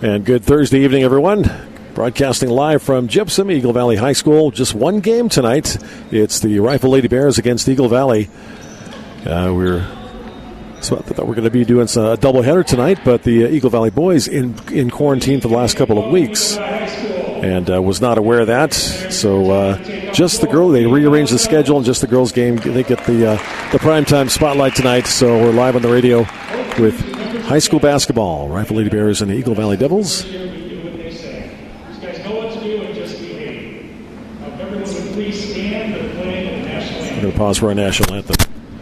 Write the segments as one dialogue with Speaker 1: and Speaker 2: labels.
Speaker 1: And good Thursday evening, everyone. Broadcasting live from Gypsum, Eagle Valley High School. Just one game tonight. It's the Rifle Lady Bears against Eagle Valley. So I thought we're going to be doing a doubleheader tonight, but the Eagle Valley boys in quarantine for the last couple of weeks, and was not aware of that. So just the girl, they rearranged the schedule, and just the girls' game, they get the primetime spotlight tonight. So we're live on the radio with high school basketball, Rifle Lady Bears and the Eagle Valley Devils. I'm going to pause for our national anthem.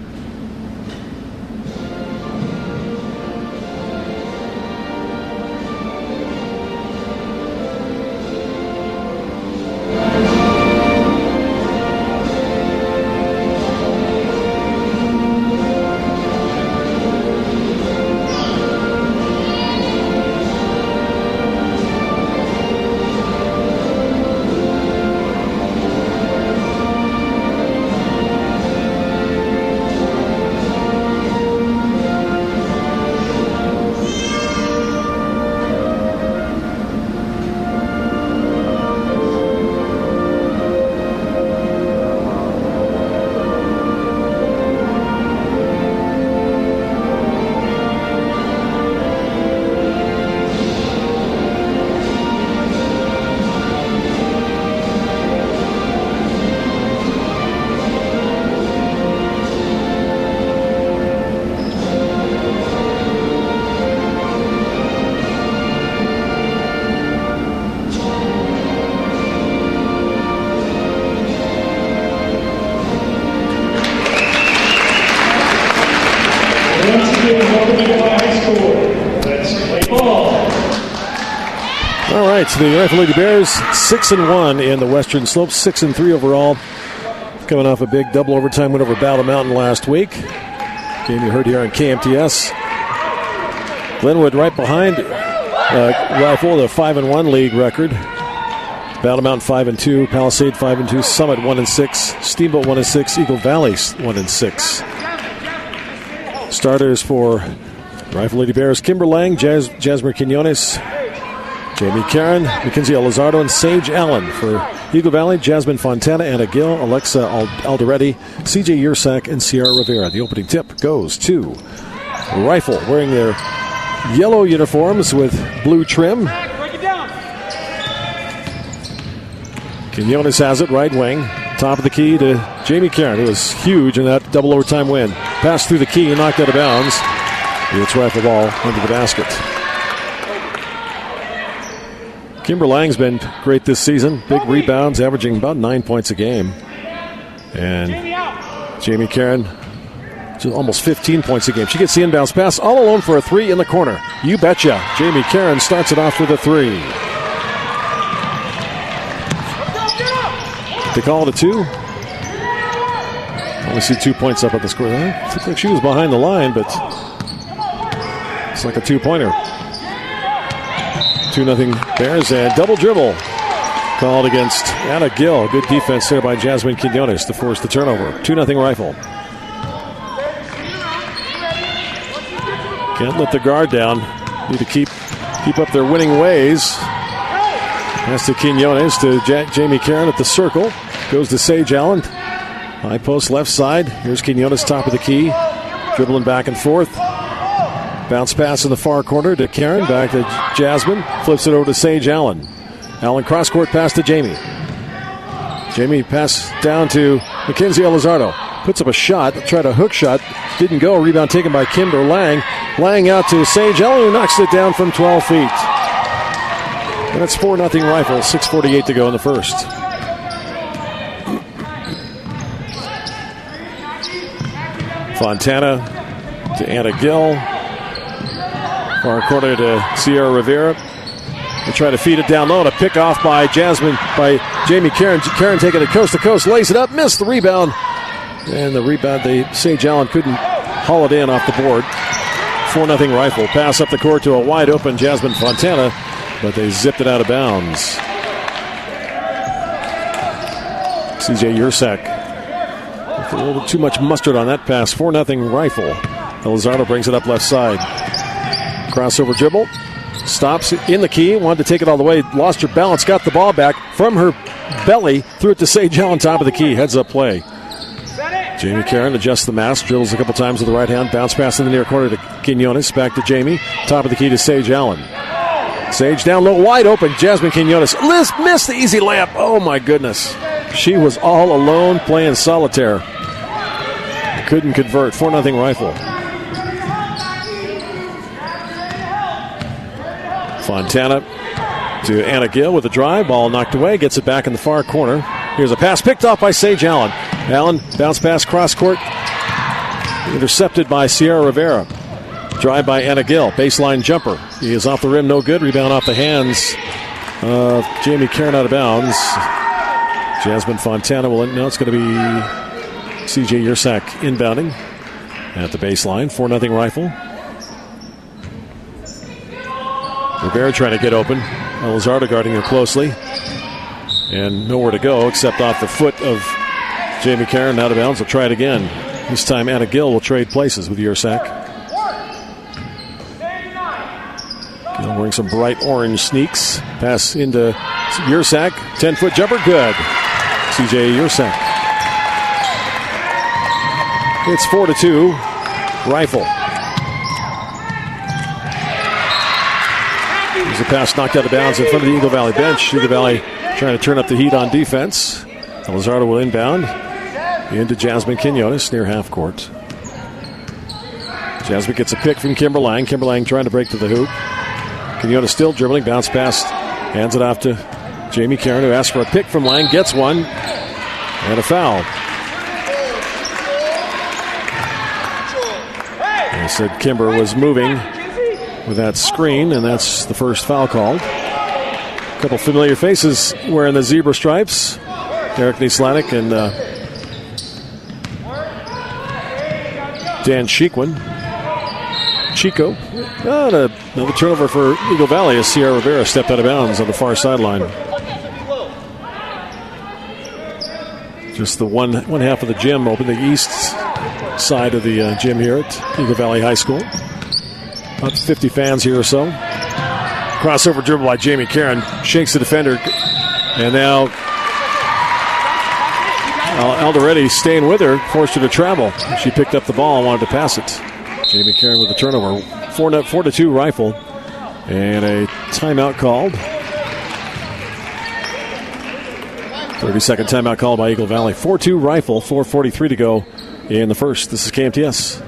Speaker 1: The Rifle Lady Bears 6-1 in the Western Slopes, 6-3 overall. Coming off a big double overtime win over Battle Mountain last week. Game you heard here on KMTS. Glenwood right behind Rifle, the 5-1 league record. Battle Mountain 5-2, Palisade 5-2, Summit 1-6, Steamboat 1-6, Eagle Valley 1-6. Starters for Rifle Lady Bears: Kimber Lang, Jasmine Quinones, Jamie Karen, Mackenzie Elizardo, and Sage Allen. For Eagle Valley: Jasmine Fontana, Anna Gill, Alexa Alderetti, CJ Yersak, and Sierra Rivera. The opening tip goes to Rifle, wearing their yellow uniforms with blue trim. Quinones has it, right wing. Top of the key to Jamie Karen, who was huge in that double overtime win. Passed through the key and knocked out of bounds. It's Rifle ball under the basket. Kimber Lang's been great this season. Big rebounds, averaging about 9 points a game. And Jamie Karen, just almost 15 points a game. She gets the inbounds pass all alone for a three in the corner. You betcha. Jamie Karen starts it off with a three. They call it a two. Only see 2 points up at the score. It looked like she was behind the line, but it's like a two-pointer. 2-0 Bears, and double dribble called against Anna Gill. Good defense there by Jasmine Quinones to force the turnover. 2-0 Rifle. Can't let the guard down. Need to keep up their winning ways. Pass to Quinones to Jamie Karen at the circle. Goes to Sage Allen. High post left side. Here's Quinones, top of the key. Dribbling back and forth. Bounce pass in the far corner to Karen. Back to Jasmine. Flips it over to Sage Allen. Allen cross-court pass to Jamie. Jamie pass down to Mackenzie Elizardo. Puts up a shot. Tried a hook shot. Didn't go. Rebound taken by Kimber Lang. Lang out to Sage Allen, who knocks it down from 12 feet. And it's 4-0 Rifle. 6:48 to go in the first. Fontana to Anna Gill. Far corner to Sierra Rivera. They try to feed it down low. And a pick off by Jamie Karen. Karen taking it coast to coast. Lays it up. Missed the rebound. And the rebound, Sage Allen couldn't haul it in off the board. 4-0 Rifle. Pass up the court to a wide open Jasmine Fontana, but they zipped it out of bounds. CJ Yersak. A little bit too much mustard on that pass. 4-0 Rifle. Elizardo brings it up left side. Crossover dribble. stops in the key, wanted to take it all the way, lost her balance, got the ball back from her belly, threw it to Sage Allen, top of the key, heads up play. Jamie Karen adjusts the mask, dribbles a couple times with the right hand, bounce pass in the near corner to Quinones, back to Jamie, top of the key to Sage Allen. Sage down low, wide open, Jasmine Quinones. Liz missed the easy layup. Oh my goodness. She was all alone playing solitaire. Couldn't convert. 4-0 Rifle. Fontana to Anna Gill with a drive. Ball knocked away. Gets it back in the far corner. Here's a pass picked off by Sage Allen. Allen bounce pass cross court. Intercepted by Sierra Rivera. Drive by Anna Gill. Baseline jumper. He is off the rim. No good. Rebound off the hands of Jamie Karen, out of bounds. Jasmine Fontana will. No, it's going to be C.J. Yersak inbounding at the baseline. 4-0 Rifle. Rivera trying to get open. Elizardo guarding her closely. And nowhere to go except off the foot of Jamie Karen, out of bounds. Will try it again. This time Anna Gill will trade places with Yersak. Gill wearing some bright orange sneaks. Pass into Yersak. 10-foot jumper. Good. C.J. Yersak. It's 4-2. Rifle. There's a pass knocked out of bounds in front of the Eagle Valley bench. Eagle Valley trying to turn up the heat on defense. Elizardo will inbound into Jasmine Quinones near half court. Jasmine gets a pick from Kimber Lang. Kimber Lang trying to break to the hoop. Quinones still dribbling. Bounce pass. Hands it off to Jamie Karen, who asks for a pick from Lang. Gets one. And a foul. I said Kimber was moving with that screen, and that's the first foul called. A couple familiar faces wearing the zebra stripes. Eric Nieslanik and Dan Chico. Another turnover for Eagle Valley as Sierra Rivera stepped out of bounds on the far sideline. Just the one half of the gym open, the east side of the gym here at Eagle Valley High School. About 50 fans here or so. Crossover dribble by Jamie Karen. Shakes the defender. And now Alderetti staying with her, forced her to travel. She picked up the ball and wanted to pass it. Jamie Karen with the turnover. 4-2 Rifle. And a timeout called. 30-second timeout called by Eagle Valley. 4-2 Rifle. 4:43 to go in the first. This is KMTS.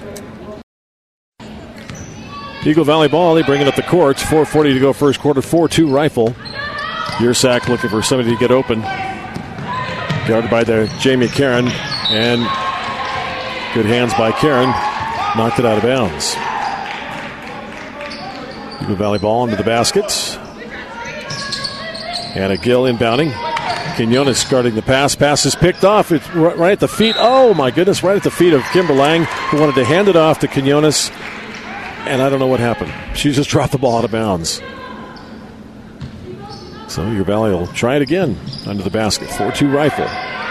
Speaker 1: Eagle Valley ball, they bring it up the court. 4:40 to go first quarter. 4-2 Rifle. Yersak looking for somebody to get open. Guarded by the Jamie Karen. And good hands by Karen. Knocked it out of bounds. Eagle Valley ball into the basket. Anna Gill inbounding. Quinones guarding the pass. Pass is picked off. It's right at the feet. Oh, my goodness. Right at the feet of Kimber Lang, who wanted to hand it off to Quinones. And I don't know what happened. She just dropped the ball out of bounds. So Eagle Valley will try it again under the basket. 4-2 Rifle.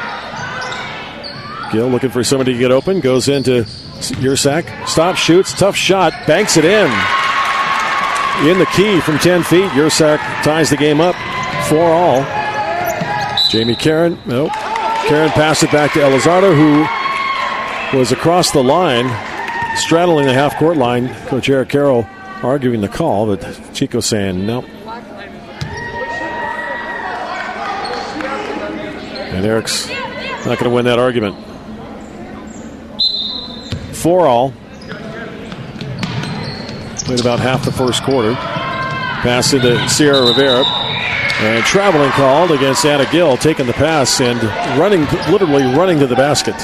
Speaker 1: Gill looking for somebody to get open. Goes into Yersak. Stops, shoots. Tough shot. Banks it in. In the key from 10 feet. Yersak ties the game up. 4-all. Jamie Karen. Nope. Karen passed it back to Elizardo, who was across the line, straddling the half-court line. Coach Eric Carroll arguing the call, but Chico saying no. And Eric's not going to win that argument. 4-all. Played about half the first quarter. Pass into Sierra Rivera. And traveling called against Anna Gill, taking the pass and literally running to the basket.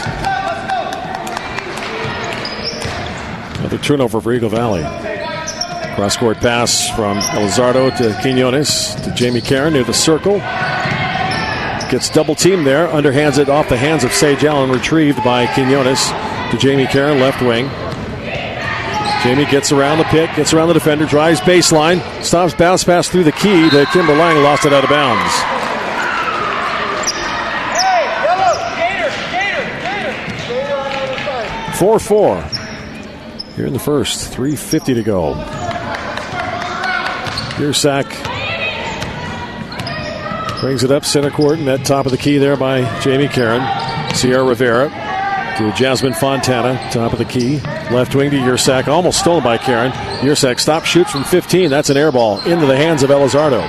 Speaker 1: Another turnover for Eagle Valley. Cross-court pass from Elizardo to Quinones to Jamie Karen near the circle. Gets double teamed there, underhands it off the hands of Sage Allen, retrieved by Quinones to Jamie Karen, left wing. Jamie gets around the pick, gets around the defender, drives baseline, stops, bounce pass through the key to Kimber Lang, lost it out of bounds. Gator. 4-4 here in the first, 3:50 to go. Yersak brings it up center court, met top of the key there by Jamie Caron. Sierra Rivera to Jasmine Fontana, top of the key. Left wing to Yersak, almost stolen by Caron. Yersak stops, shoots from 15. That's an air ball into the hands of Elizardo.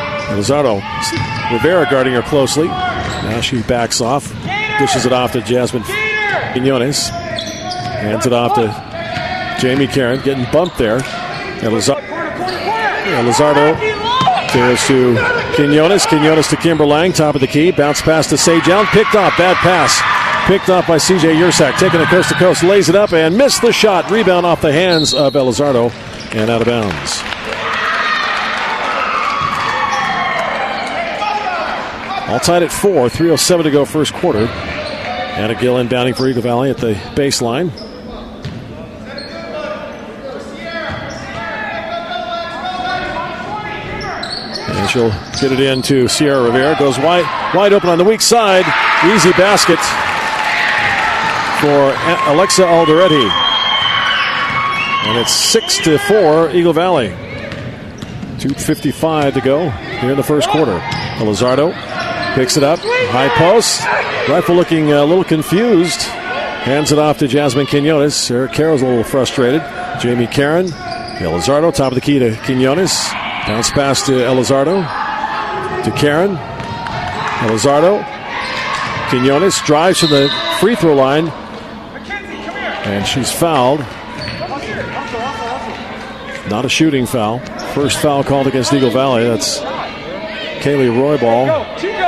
Speaker 1: Rivera guarding her closely. Now she backs off, dishes it off to Jasmine Quinones. Hands it off to Jamie Caron, getting bumped there. Elizardo goes to Quinones. Quinones to Kimber Lang, top of the key. Bounce pass to Sage Allen. Picked off. Bad pass. Picked off by CJ Yersak. Taking it coast to coast. Lays it up and missed the shot. Rebound off the hands of Elizardo and out of bounds. All tied at 4. 3:07 to go first quarter. Anna Gill inbounding for Eagle Valley at the baseline. And she'll get it into Sierra Rivera. Goes wide open on the weak side. Easy basket for Alexa Alderetti. And it's 6-4 Eagle Valley. 2:55 to go here in the first quarter. Elizardo picks it up. High post. Rifle looking a little confused. Hands it off to Jasmine Quinones. Sarah Carroll's a little frustrated. Jamie Caron. Elizardo, top of the key to Quinones. Bounce pass to Elizardo. To Caron. Elizardo. Quinones drives to the free throw line. And she's fouled. Not a shooting foul. First foul called against Eagle Valley. That's Kaylee Roybal.
Speaker 2: No.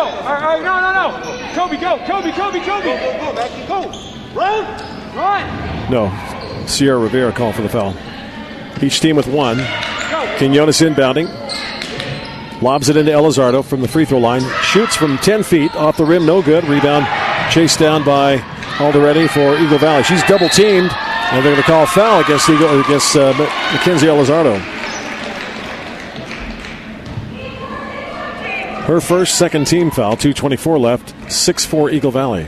Speaker 2: Kobe, go. Go. Run.
Speaker 1: No. Sierra Rivera called for the foul. Each team with one. Quinones inbounding. Lobs it into Elizardo from the free throw line. Shoots from 10 feet off the rim. No good. Rebound chased down by Alderetti for Eagle Valley. She's double teamed. And they're going to call a foul against Mackenzie Elizardo. Her first second team foul. 2:24 left. 6-4 Eagle Valley.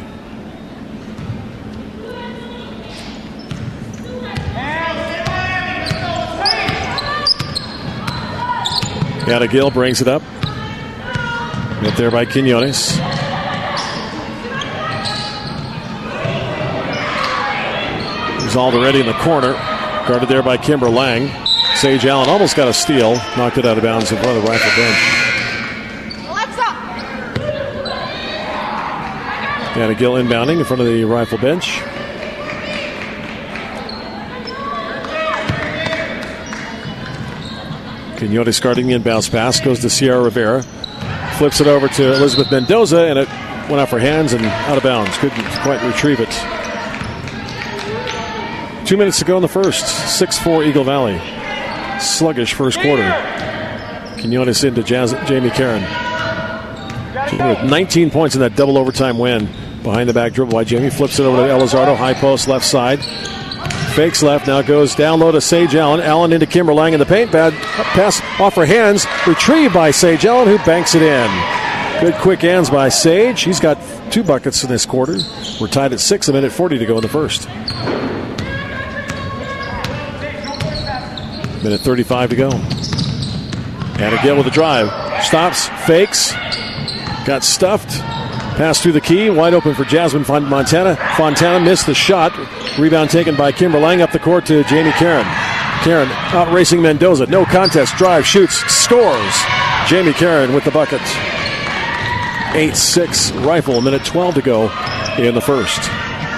Speaker 1: Anna Gill brings it up. Met there by Quinones. He's already in the corner. Guarded there by Kimber Lang. Sage Allen almost got a steal. Knocked it out of bounds in front of the rifle bench. Anna Gill inbounding in front of the rifle bench. Quinones guarding the inbounds pass. Goes to Sierra Rivera. Flips it over to Elizabeth Mendoza, and it went off her hands and out of bounds. Couldn't quite retrieve it. 2 minutes to go in the first. 6-4 Eagle Valley. Sluggish first quarter. Quinones into Jamie Caron. With 19 points in that double overtime win. Behind the back dribble by Jamie. Flips it over to Elizardo. High post left side. Fakes left. Now goes down low to Sage Allen. Allen into Kimber Lang in the paint. Bad pass off her hands. Retrieved by Sage Allen, who banks it in. Good quick hands by Sage. He's got 2 buckets in this quarter. We're tied at 6. 1:40 to go in the first. 1:35 to go. And again with a drive. Stops. Fakes. Got stuffed. Pass through the key, wide open for Jasmine Fontana. Fontana missed the shot. Rebound taken by Kimber Lang up the court to Jamie Caron. Caron out racing Mendoza. No contest. Drive, shoots, scores. Jamie Caron with the bucket. 8-6 rifle. 1:12 to go in the first.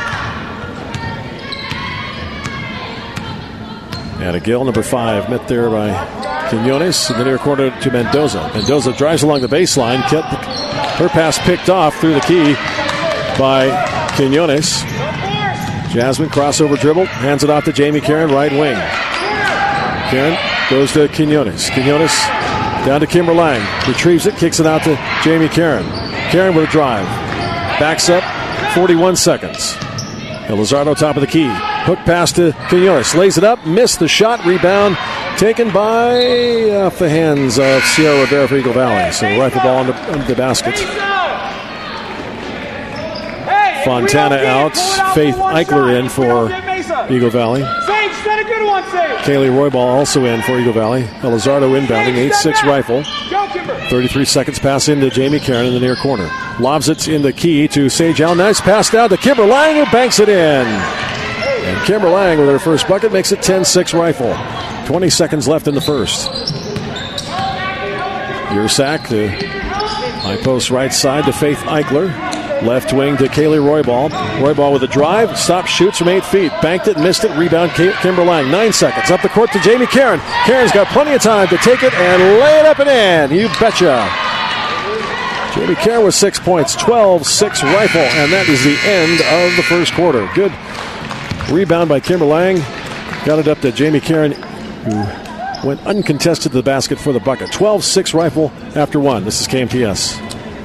Speaker 1: And a Gill, number 5, met there by Quinones in the near corner to Mendoza. Mendoza drives along the baseline. Her pass picked off through the key by Quinones. Jasmine crossover dribble, hands it off to Jamie Caron, right wing. Caron goes to Quinones. Quinones down to Kimber Lang. Retrieves it, kicks it out to Jamie Caron. Caron with a drive. Backs up, 41 seconds. Elizardo top of the key. Hook pass to Quinones. Lays it up, missed the shot. Rebound taken by off the hands of Sierra Rivera for Eagle Valley. So rifle ball under the basket. Fontana out. Faith Eichler in for Eagle Valley.
Speaker 2: Sage, set a good one, Sage.
Speaker 1: Kaylee Roybal also in for Eagle Valley. Elizardo inbounding, 8-6 rifle.
Speaker 2: Go, Kimber.
Speaker 1: 33 seconds pass into Jamie Karen in the near corner. Lobs it in the key to Sage Allen. Nice pass down to Kimber Lang, who banks it in. And Kimber Lang with her first bucket makes it 10-6 rifle. 20 seconds left in the first. Yersak to high post right side to Faith Eichler. Left wing to Kaylee Roybal. Roybal with a drive. Stop, shoots from 8 feet. Banked it, missed it. Rebound, Kimber Lang. 9 seconds. Up the court to Jamie Karen. Karen's got plenty of time to take it and lay it up and in. You betcha. Jamie Karen with 6 points. 12-6 rifle. And that is the end of the first quarter. Good rebound by Kimber Lang. Got it up to Jamie Karen, who went uncontested to the basket for the bucket. 12-6 rifle after one. This is KMTS.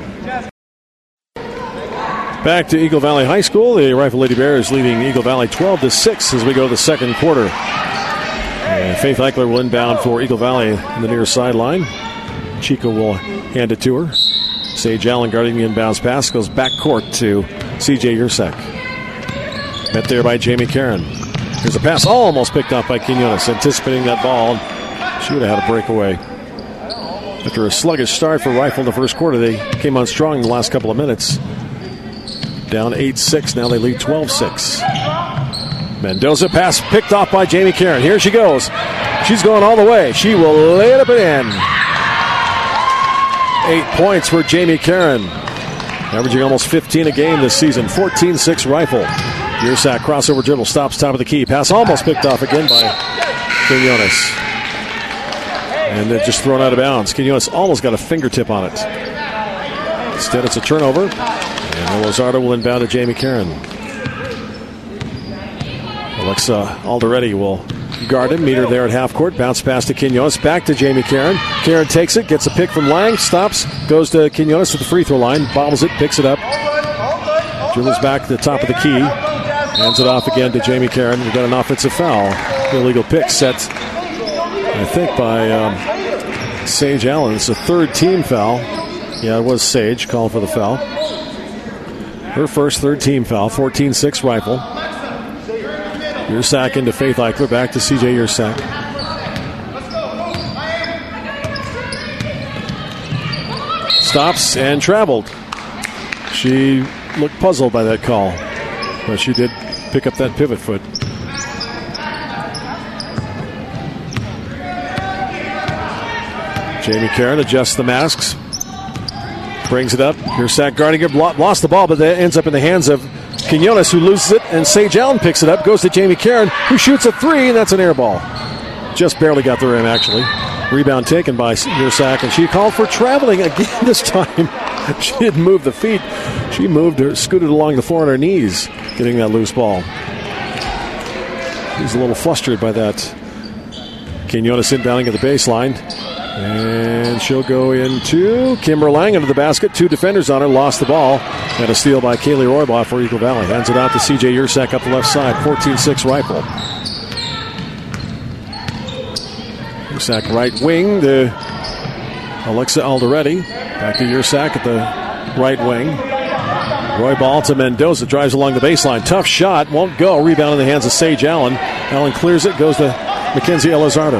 Speaker 1: Back to Eagle Valley High School. The Rifle Lady Bears leading Eagle Valley 12-6 as we go to the second quarter. And Faith Eichler will inbound for Eagle Valley in the near sideline. Chico will hand it to her. Sage Allen guarding the inbounds pass. Goes back court to CJ Yersak. Met there by Jamie Karen. Here's a pass almost picked up by Quinones. Anticipating that ball. She would have had a breakaway. After a sluggish start for Rifle in the first quarter, they came on strong in the last couple of minutes. Down 8-6. Now they lead 12-6. Mendoza pass picked off by Jamie Karen. Here she goes. She's going all the way. She will lay it up and in. 8 points for Jamie Karen. Averaging almost 15 a game this season. 14-6 Rifle. Yersak crossover dribble. Stops top of the key. Pass almost picked off again by Quinones. And then just thrown out of bounds. Quinones almost got a fingertip on it. Instead it's a turnover. And Elizardo will inbound to Jamie Karen. Alexa Alderetti will guard him. Meet her there at half court. Bounce pass to Quinones. Back to Jamie Karen. Karen takes it. Gets a pick from Lang. Stops. Goes to Quinones at the free throw line. Bobbles it. Picks it up. Dribbles back to the top of the key. Hands it off again to Jamie Karen. We've got an offensive foul. Illegal pick set, I think, by Sage Allen. It's a third team foul. Yeah, it was Sage called for the foul. Her first third team foul. 14-6 Rifle. Yersak into Faith Eichler. Back to CJ Yersak. Stops and traveled. She looked puzzled by that call, but she did pick up that pivot foot. Jamie Karen adjusts the masks. Brings it up. Yersak guarding it. Lost the ball, but that ends up in the hands of Quinones, who loses it, and Sage Allen picks it up. Goes to Jamie Karen, who shoots a three, and that's an air ball. Just barely got the rim, actually. Rebound taken by Yersak, and she called for traveling again this time. She didn't move the feet. She moved her, scooted along the floor on her knees, getting that loose ball. She's a little flustered by that. Quinones inbounding at the baseline. And she'll go into Kimber Lang into the basket. 2 defenders on her, lost the ball. And a steal by Kaylee Roybal for Eagle Valley. Hands it out to CJ Yersak up the left side. 14-6 Rifle. Yersak right wing to Alexa Alderetti. Back to Yersak at the right wing. Roybal to Mendoza. Drives along the baseline. Tough shot. Won't go. Rebound in the hands of Sage Allen. Allen clears it. Goes to Mackenzie Elizardo.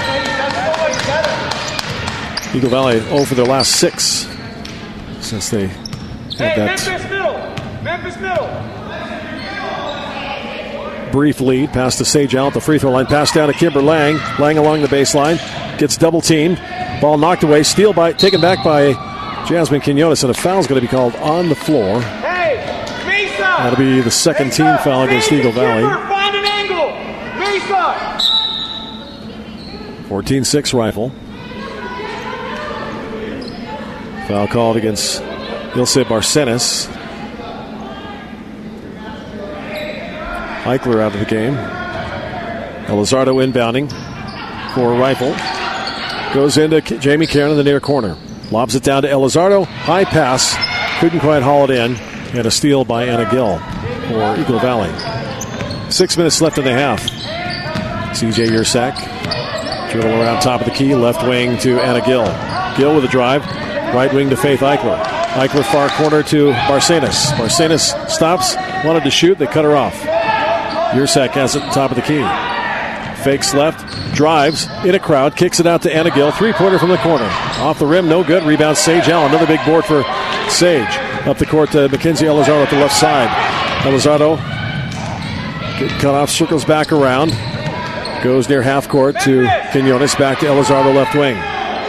Speaker 1: Eagle Valley 0 for their last 6 since they had that
Speaker 2: Memphis middle.
Speaker 1: brief lead. Pass to Sage Allen at the free throw line. Pass down to Kimber Lang. Lang along the baseline. Gets double teamed. Ball knocked away. Steal taken back by Jasmine Quinones, and a foul's going to be called on the floor.
Speaker 2: Hey, Mesa!
Speaker 1: That'll be the second team foul against Eagle Valley.
Speaker 2: Find an angle. Mesa!
Speaker 1: 14-6 Rifle. Foul called against Ilse Barcenas. Eichler out of the game. Elizardo inbounding for Rifle. Goes into Jamie Karen in the near corner. Lobs it down to Elizardo. High pass. Couldn't quite haul it in. And a steal by Anna Gill for Eagle Valley. 6 minutes left in the half. CJ Yersak. Dribble around top of the key. Left wing to Anna Gill. Gill with a drive. Right wing to Faith Eichler. Eichler far corner to Barcenas. Barcenas stops. Wanted to shoot. They cut her off. Yursak has it at the top of the key. Fakes left, drives, in a crowd, kicks it out to Anna Gill. Three-pointer from the corner. Off the rim, no good. Rebound, Sage Allen. Another big board for Sage. Up the court to Mackenzie Elizardo at the left side. Elizardo cut off, circles back around. Goes near half court to Quinones. Back to Elizardo, left wing.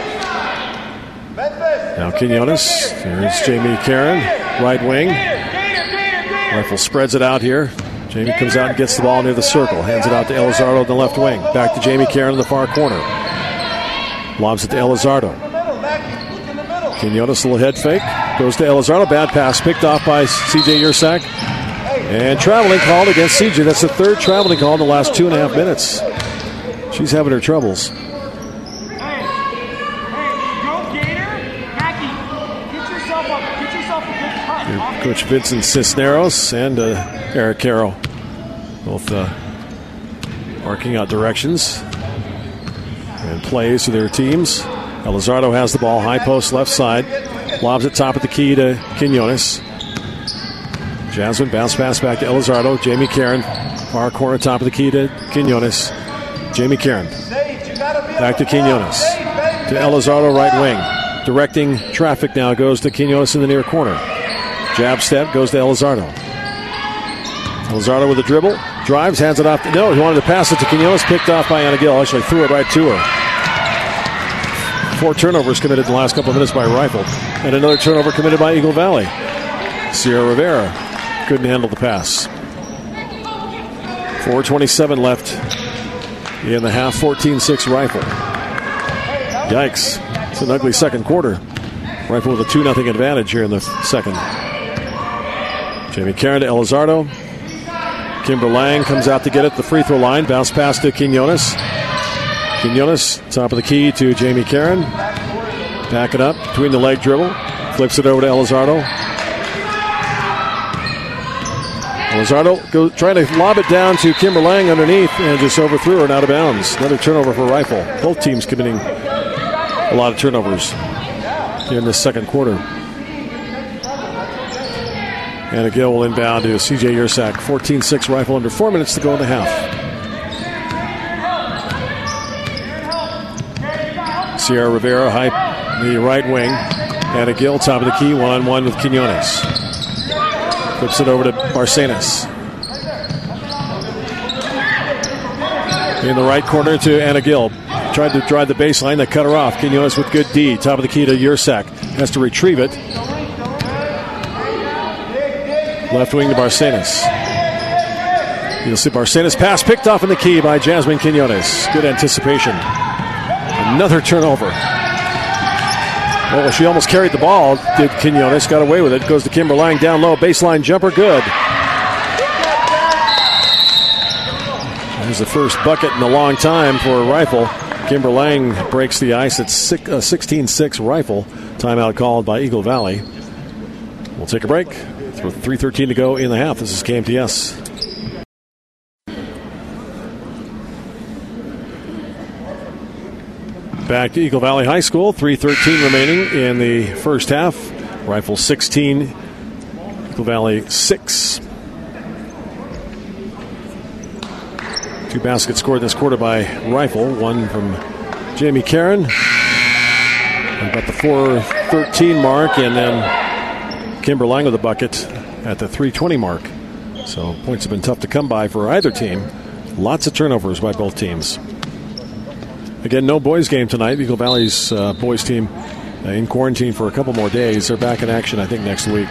Speaker 1: Now Quinones. Here's Jamie Karen, right wing. Rifle spreads it out here. Jamie comes out and gets the ball near the circle. Hands it out to Elizardo in the left wing. Back to Jamie Karen in the far corner. Lobs it to Elizardo. Quinones, little head fake. Goes to Elizardo. Bad pass picked off by C.J. Yursak. And traveling called against C.J. That's the third traveling call in the last 2.5 minutes. She's having her troubles. Coach Vincent Cisneros and Eric Caro both marking out directions and plays to their teams. Elizardo has the ball, high post left side. Lobs it top of the key to Quinones. Jasmine bounce pass back to Elizardo. Jamie Karen, far corner top of the key to Quinones. Jamie Karen back to Quinones. To Elizardo, right wing. Directing traffic now goes to Quinones in the near corner. Jab step goes to Elizardo. Elizardo with a dribble. Drives, hands it off. No, he wanted to pass it to Quinones. Picked off by Anna Gill. Actually threw it right to her. 4 turnovers committed in the last couple of minutes by Rifle. And another turnover committed by Eagle Valley. Sierra Rivera couldn't handle the pass. 4:27 left in the half. 14-6 Rifle. Yikes. It's an ugly second quarter. Rifle with a 2-0 advantage here in the second. Jamie Karen to Elizardo. Kimber Lang comes out to get it at the free throw line. Bounce pass to Quinones. Quinones, top of the key to Jamie Karen. Back it up, between the leg dribble. Flips it over to Elizardo. Elizardo trying to lob it down to Kimber Lang underneath and just overthrew her and out of bounds. Another turnover for Rifle. Both teams committing a lot of turnovers here in this second quarter. Anna Gill will inbound to C.J. Yursak. 14-6 Rifle, under 4 minutes to go in the half. Sierra Rivera, the right wing. Anna Gill, top of the key, one-on-one with Quinones. Flips it over to Barcenas. In the right corner to Anna Gill. Tried to drive the baseline, that cut her off. Quinones with good D. Top of the key to Yursak. Has to retrieve it. Left wing to Barcenas. You'll see Barcenas pass picked off in the key by Jasmine Quinones. Good anticipation. Another turnover. Well, she almost carried the ball, did Quinones. Got away with it. Goes to Kimber Lang down low. Baseline jumper, good. There's the first bucket in a long time for a Rifle. Kimber Lang breaks the ice at 16-6 Rifle. Timeout called by Eagle Valley. We'll take a break. With 3:13 to go in the half. This is KMTS. Back to Eagle Valley High School. 3:13 remaining in the first half. Rifle 16, Eagle Valley 6. 2 baskets scored this quarter by Rifle. One from Jamie Karen. About the 4:13 mark, and then Kimber Lang with a bucket at the 3:20 mark. So points have been tough to come by for either team. Lots of turnovers by both teams. Again, no boys game tonight. Eagle Valley's boys team in quarantine for a couple more days. They're back in action, I think, next week.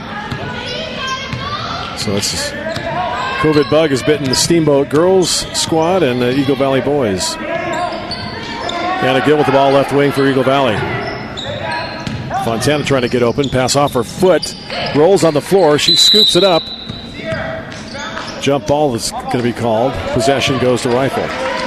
Speaker 1: So it's COVID bug has bitten the Steamboat girls squad and the Eagle Valley boys. Anna Gill with the ball left wing for Eagle Valley. Fontana trying to get open. Pass off her foot. Rolls on the floor. She scoops it up. Jump ball is going to be called. Possession goes to Rifle.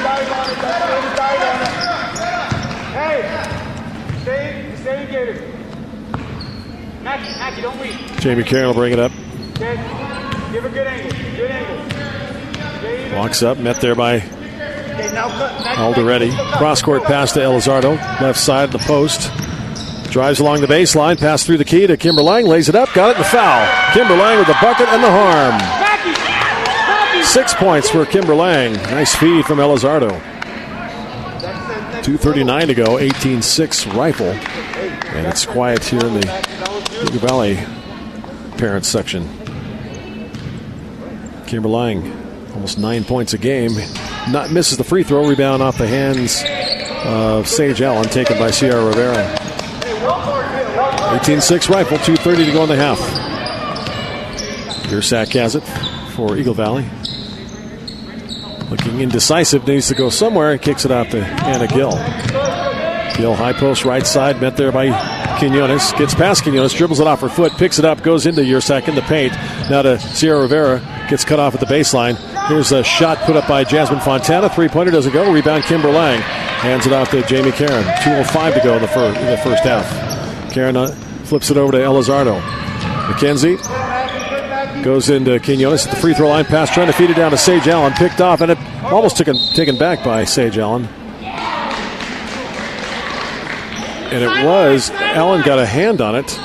Speaker 1: Jamie Karen will bring it up.
Speaker 2: Give a good angle. Good angle.
Speaker 1: Walks up. Met there by Alderetti. Cross-court pass to Elizardo. Left side of the post. Drives along the baseline, pass through the key to Kimber Lang, lays it up, got it, and the foul. Kimber Lang with the bucket and the harm. 6 points for Kimber Lang. Nice feed from Elizardo. 2:39 to go, 18-6 Rifle. And it's quiet here in the Eagle Valley parents section. Kimber Lang, almost 9 points a game. Misses the free throw, rebound off the hands of Sage Allen, taken by Sierra Rivera. 18-6 Rifle, 2:30 to go in the half. Yersak has it for Eagle Valley. Looking indecisive, needs to go somewhere, and kicks it out to Anna Gill. Gill, high post, right side, met there by Quinones. Gets past Quinones, dribbles it off her foot, picks it up, goes into Yersak in the paint. Now to Sierra Rivera, gets cut off at the baseline. Here's a shot put up by Jasmine Fontana. Three-pointer doesn't go. Rebound Kimber Lang. Hands it off to Jamie Karen. 2:05 to go in the first half. Karen flips it over to Elizardo. McKenzie goes into Quinones at the free throw line. Pass trying to feed it down to Sage Allen. Picked off, and it almost taken back by Sage Allen. And it was, Allen got a hand on it.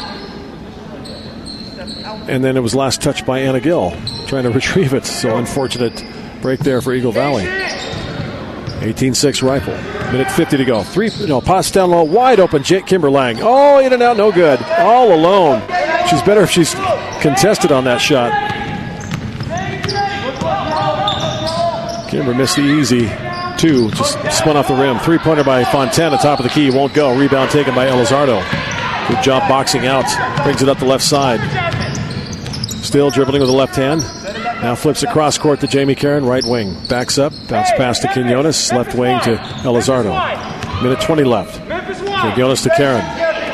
Speaker 1: And then it was last touched by Anna Gill, trying to retrieve it. So unfortunate break there for Eagle Valley. 18-6 Rifle. Minute 50 to go. Pass down low, wide open. Kimber Lang. Oh, in and out, no good. All alone. She's better if she's contested on that shot. Kimber missed the easy two, just spun off the rim. Three-pointer by Fontana, top of the key, won't go. Rebound taken by Elizardo. Good job boxing out. Brings it up the left side. Still dribbling with the left hand. Now flips across court to Jamie Karen, right wing. Backs up, bounce pass to Quinones, left wing to Elizardo. Minute 20 left. Quinones to Karen.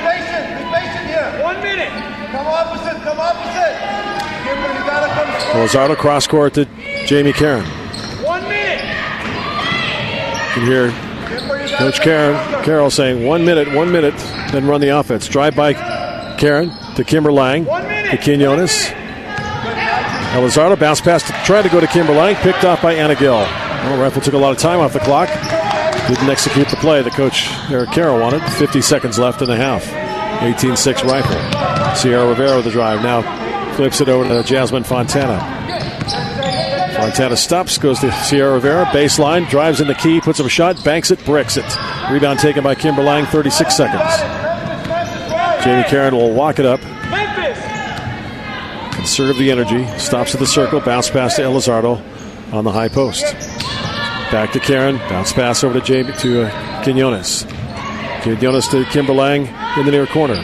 Speaker 1: Elizardo cross court to Jamie Karen.
Speaker 2: 1 minute.
Speaker 1: You can hear Coach Carroll saying 1 minute, then run the offense. Drive by Karen to Kimber Lang to Quinones. Elizardo bounce pass to try to go to Kimber Lang, picked off by Anna Gill. Well, Rifle took a lot of time off the clock. Didn't execute the play that Coach Eric Carroll wanted. 50 seconds left in the half. 18-6 Rifle. Sierra Rivera with the drive. Now flips it over to Jasmine Fontana. Fontana stops, goes to Sierra Rivera. Baseline, drives in the key, puts up a shot, banks it, bricks it. Rebound taken by Kimber Lang, 36 seconds. Jamie Karen will walk it up. Conserve the energy. Stops at the circle. Bounce pass to Elizardo on the high post. Back to Karen. Bounce pass over to Quinones. Quinones to Kimber Lang in the near corner.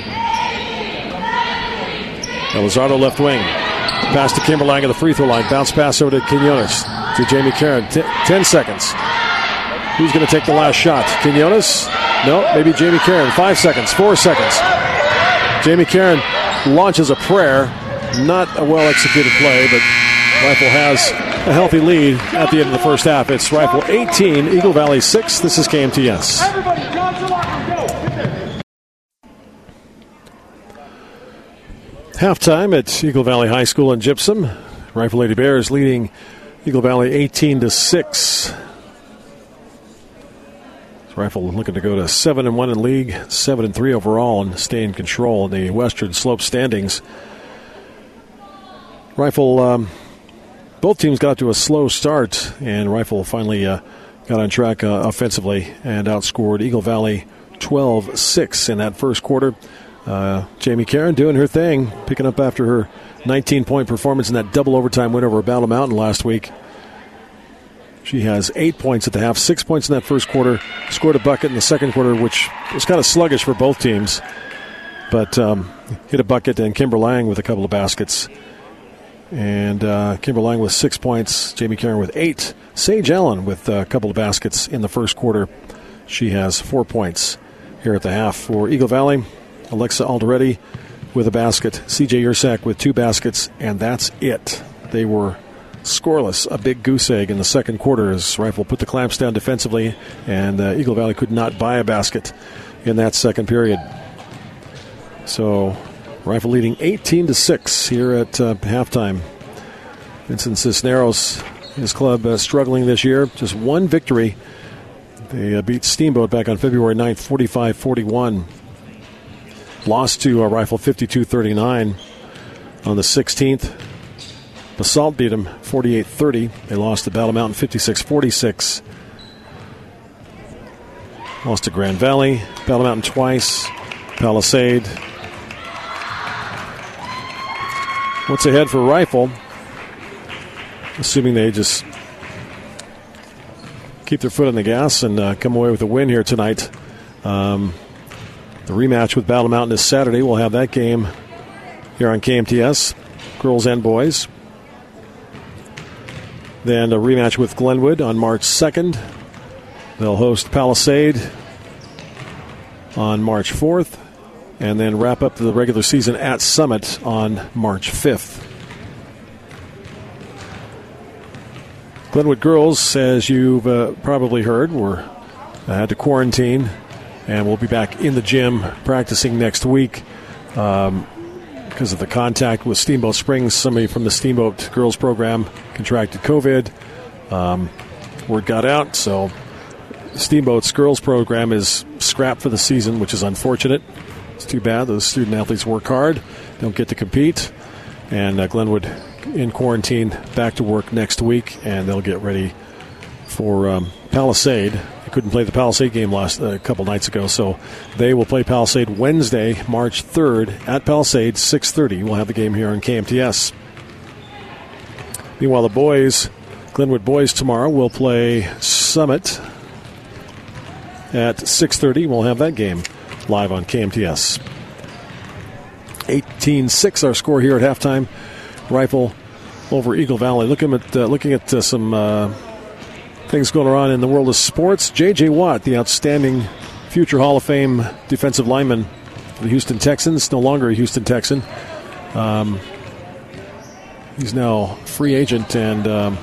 Speaker 1: Elizardo left wing. Pass to Kimber Lang at the free throw line. Bounce pass over to Quinones. To Jamie Karen. 10 seconds. Who's going to take the last shot? Quinones? No, maybe Jamie Karen. 5 seconds. 4 seconds. Jamie Karen launches a prayer. Not a well-executed play, but Rifle has a healthy lead at the end of the first half. It's Rifle 18, Eagle Valley 6. This is KMTS.
Speaker 2: Everybody, John Salaka, go.
Speaker 1: Halftime at Eagle Valley High School in Gypsum. Rifle Lady Bears leading Eagle Valley 18-6. Rifle looking to go to 7-1 in league, 7-3 overall, and stay in control in the Western Slope standings. Rifle, both teams got to a slow start, and Rifle finally got on track offensively and outscored Eagle Valley 12-6 in that first quarter. Jamie Karen doing her thing, picking up after her 19-point performance in that double overtime win over Battle Mountain last week. She has 8 points at the half, 6 points in that first quarter, scored a bucket in the second quarter, which was kind of sluggish for both teams, but hit a bucket, and Kimber Lang with a couple of baskets. And Kimber Lang with 6 points, Jamie Karen with 8. Sage Allen with a couple of baskets in the first quarter. She has 4 points here at the half. For Eagle Valley, Alexa Alderetti with a basket, CJ Yersak with 2 baskets, and that's it. They were scoreless, a big goose egg in the second quarter as Rifle put the clamps down defensively, and Eagle Valley could not buy a basket in that second period. So Rifle leading 18-6 here at halftime. Vincent Cisneros, his club struggling this year. Just one victory. They beat Steamboat back on February 9th, 45-41. Lost to Rifle 52-39 on the 16th. Basalt beat them 48-30. They lost to Battle Mountain 56-46. Lost to Grand Valley, Battle Mountain twice, Palisade. What's ahead for Rifle? Assuming they just keep their foot on the gas and come away with a win here tonight. The rematch with Battle Mountain is Saturday. We'll have that game here on KMTS, girls and boys. Then a rematch with Glenwood on March 2nd. They'll host Palisade on March 4th, and then wrap up the regular season at Summit on March 5th. Glenwood girls, as you've probably heard, were had to quarantine, and we'll be back in the gym practicing next week because of the contact with Steamboat Springs. Somebody from the Steamboat girls program contracted COVID. Word got out, so Steamboat's girls program is scrapped for the season, which is unfortunate. It's too bad. Those student athletes work hard, don't get to compete. And Glenwood in quarantine, back to work next week, and they'll get ready for Palisade. They couldn't play the Palisade game a couple nights ago, so they will play Palisade Wednesday, March 3rd at Palisade, 6:30. We'll have the game here on KMTS. Meanwhile, the boys, Glenwood boys tomorrow will play Summit at 6:30. We'll have that game live on KMTS. 18-6 our score here at halftime. Rifle over Eagle Valley. Looking at some things going on in the world of sports. J.J. Watt, the outstanding future Hall of Fame defensive lineman for the Houston Texans, no longer a Houston Texan. He's now free agent, and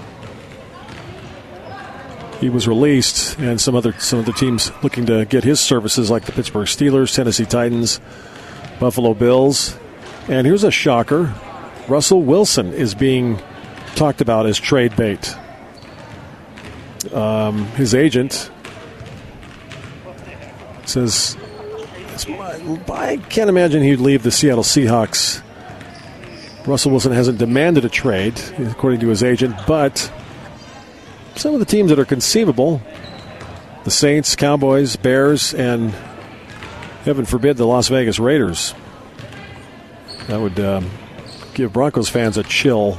Speaker 1: he was released, and some other teams looking to get his services, like the Pittsburgh Steelers, Tennessee Titans, Buffalo Bills. And here's a shocker. Russell Wilson is being talked about as trade bait. His agent says, I can't imagine he'd leave the Seattle Seahawks. Russell Wilson hasn't demanded a trade, according to his agent, but some of the teams that are conceivable, the Saints, Cowboys, Bears, and heaven forbid the Las Vegas Raiders. That would give Broncos fans a chill.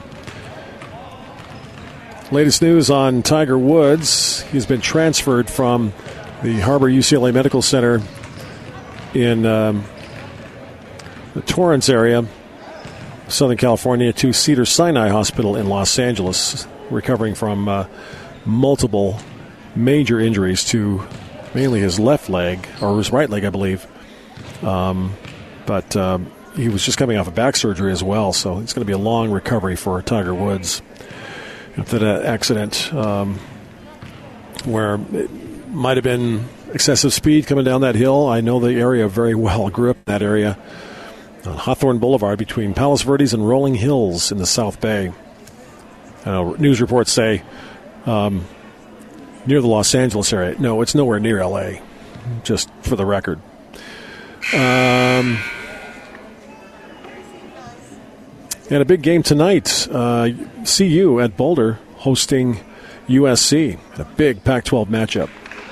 Speaker 1: Latest news on Tiger Woods. He's been transferred from the Harbor UCLA Medical Center in the Torrance area, Southern California, to Cedars-Sinai Hospital in Los Angeles, recovering from multiple major injuries to mainly his left leg, or his right leg, I believe. But he was just coming off a back surgery as well, so it's going to be a long recovery for Tiger Woods. After that accident where it might have been excessive speed coming down that hill. I know the area very well. Grew up in that area on Hawthorne Boulevard between Palos Verdes and Rolling Hills in the South Bay. News reports say near the Los Angeles area. No, it's nowhere near L.A., just for the record. And a big game tonight. CU at Boulder hosting USC. A big Pac-12 matchup.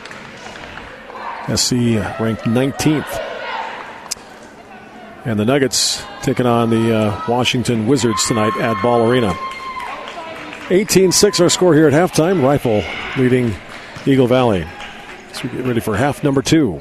Speaker 1: SC ranked 19th. And the Nuggets taking on the Washington Wizards tonight at Ball Arena. 18-6 our score here at halftime. Rifle leading Eagle Valley. So we get ready for half number 2.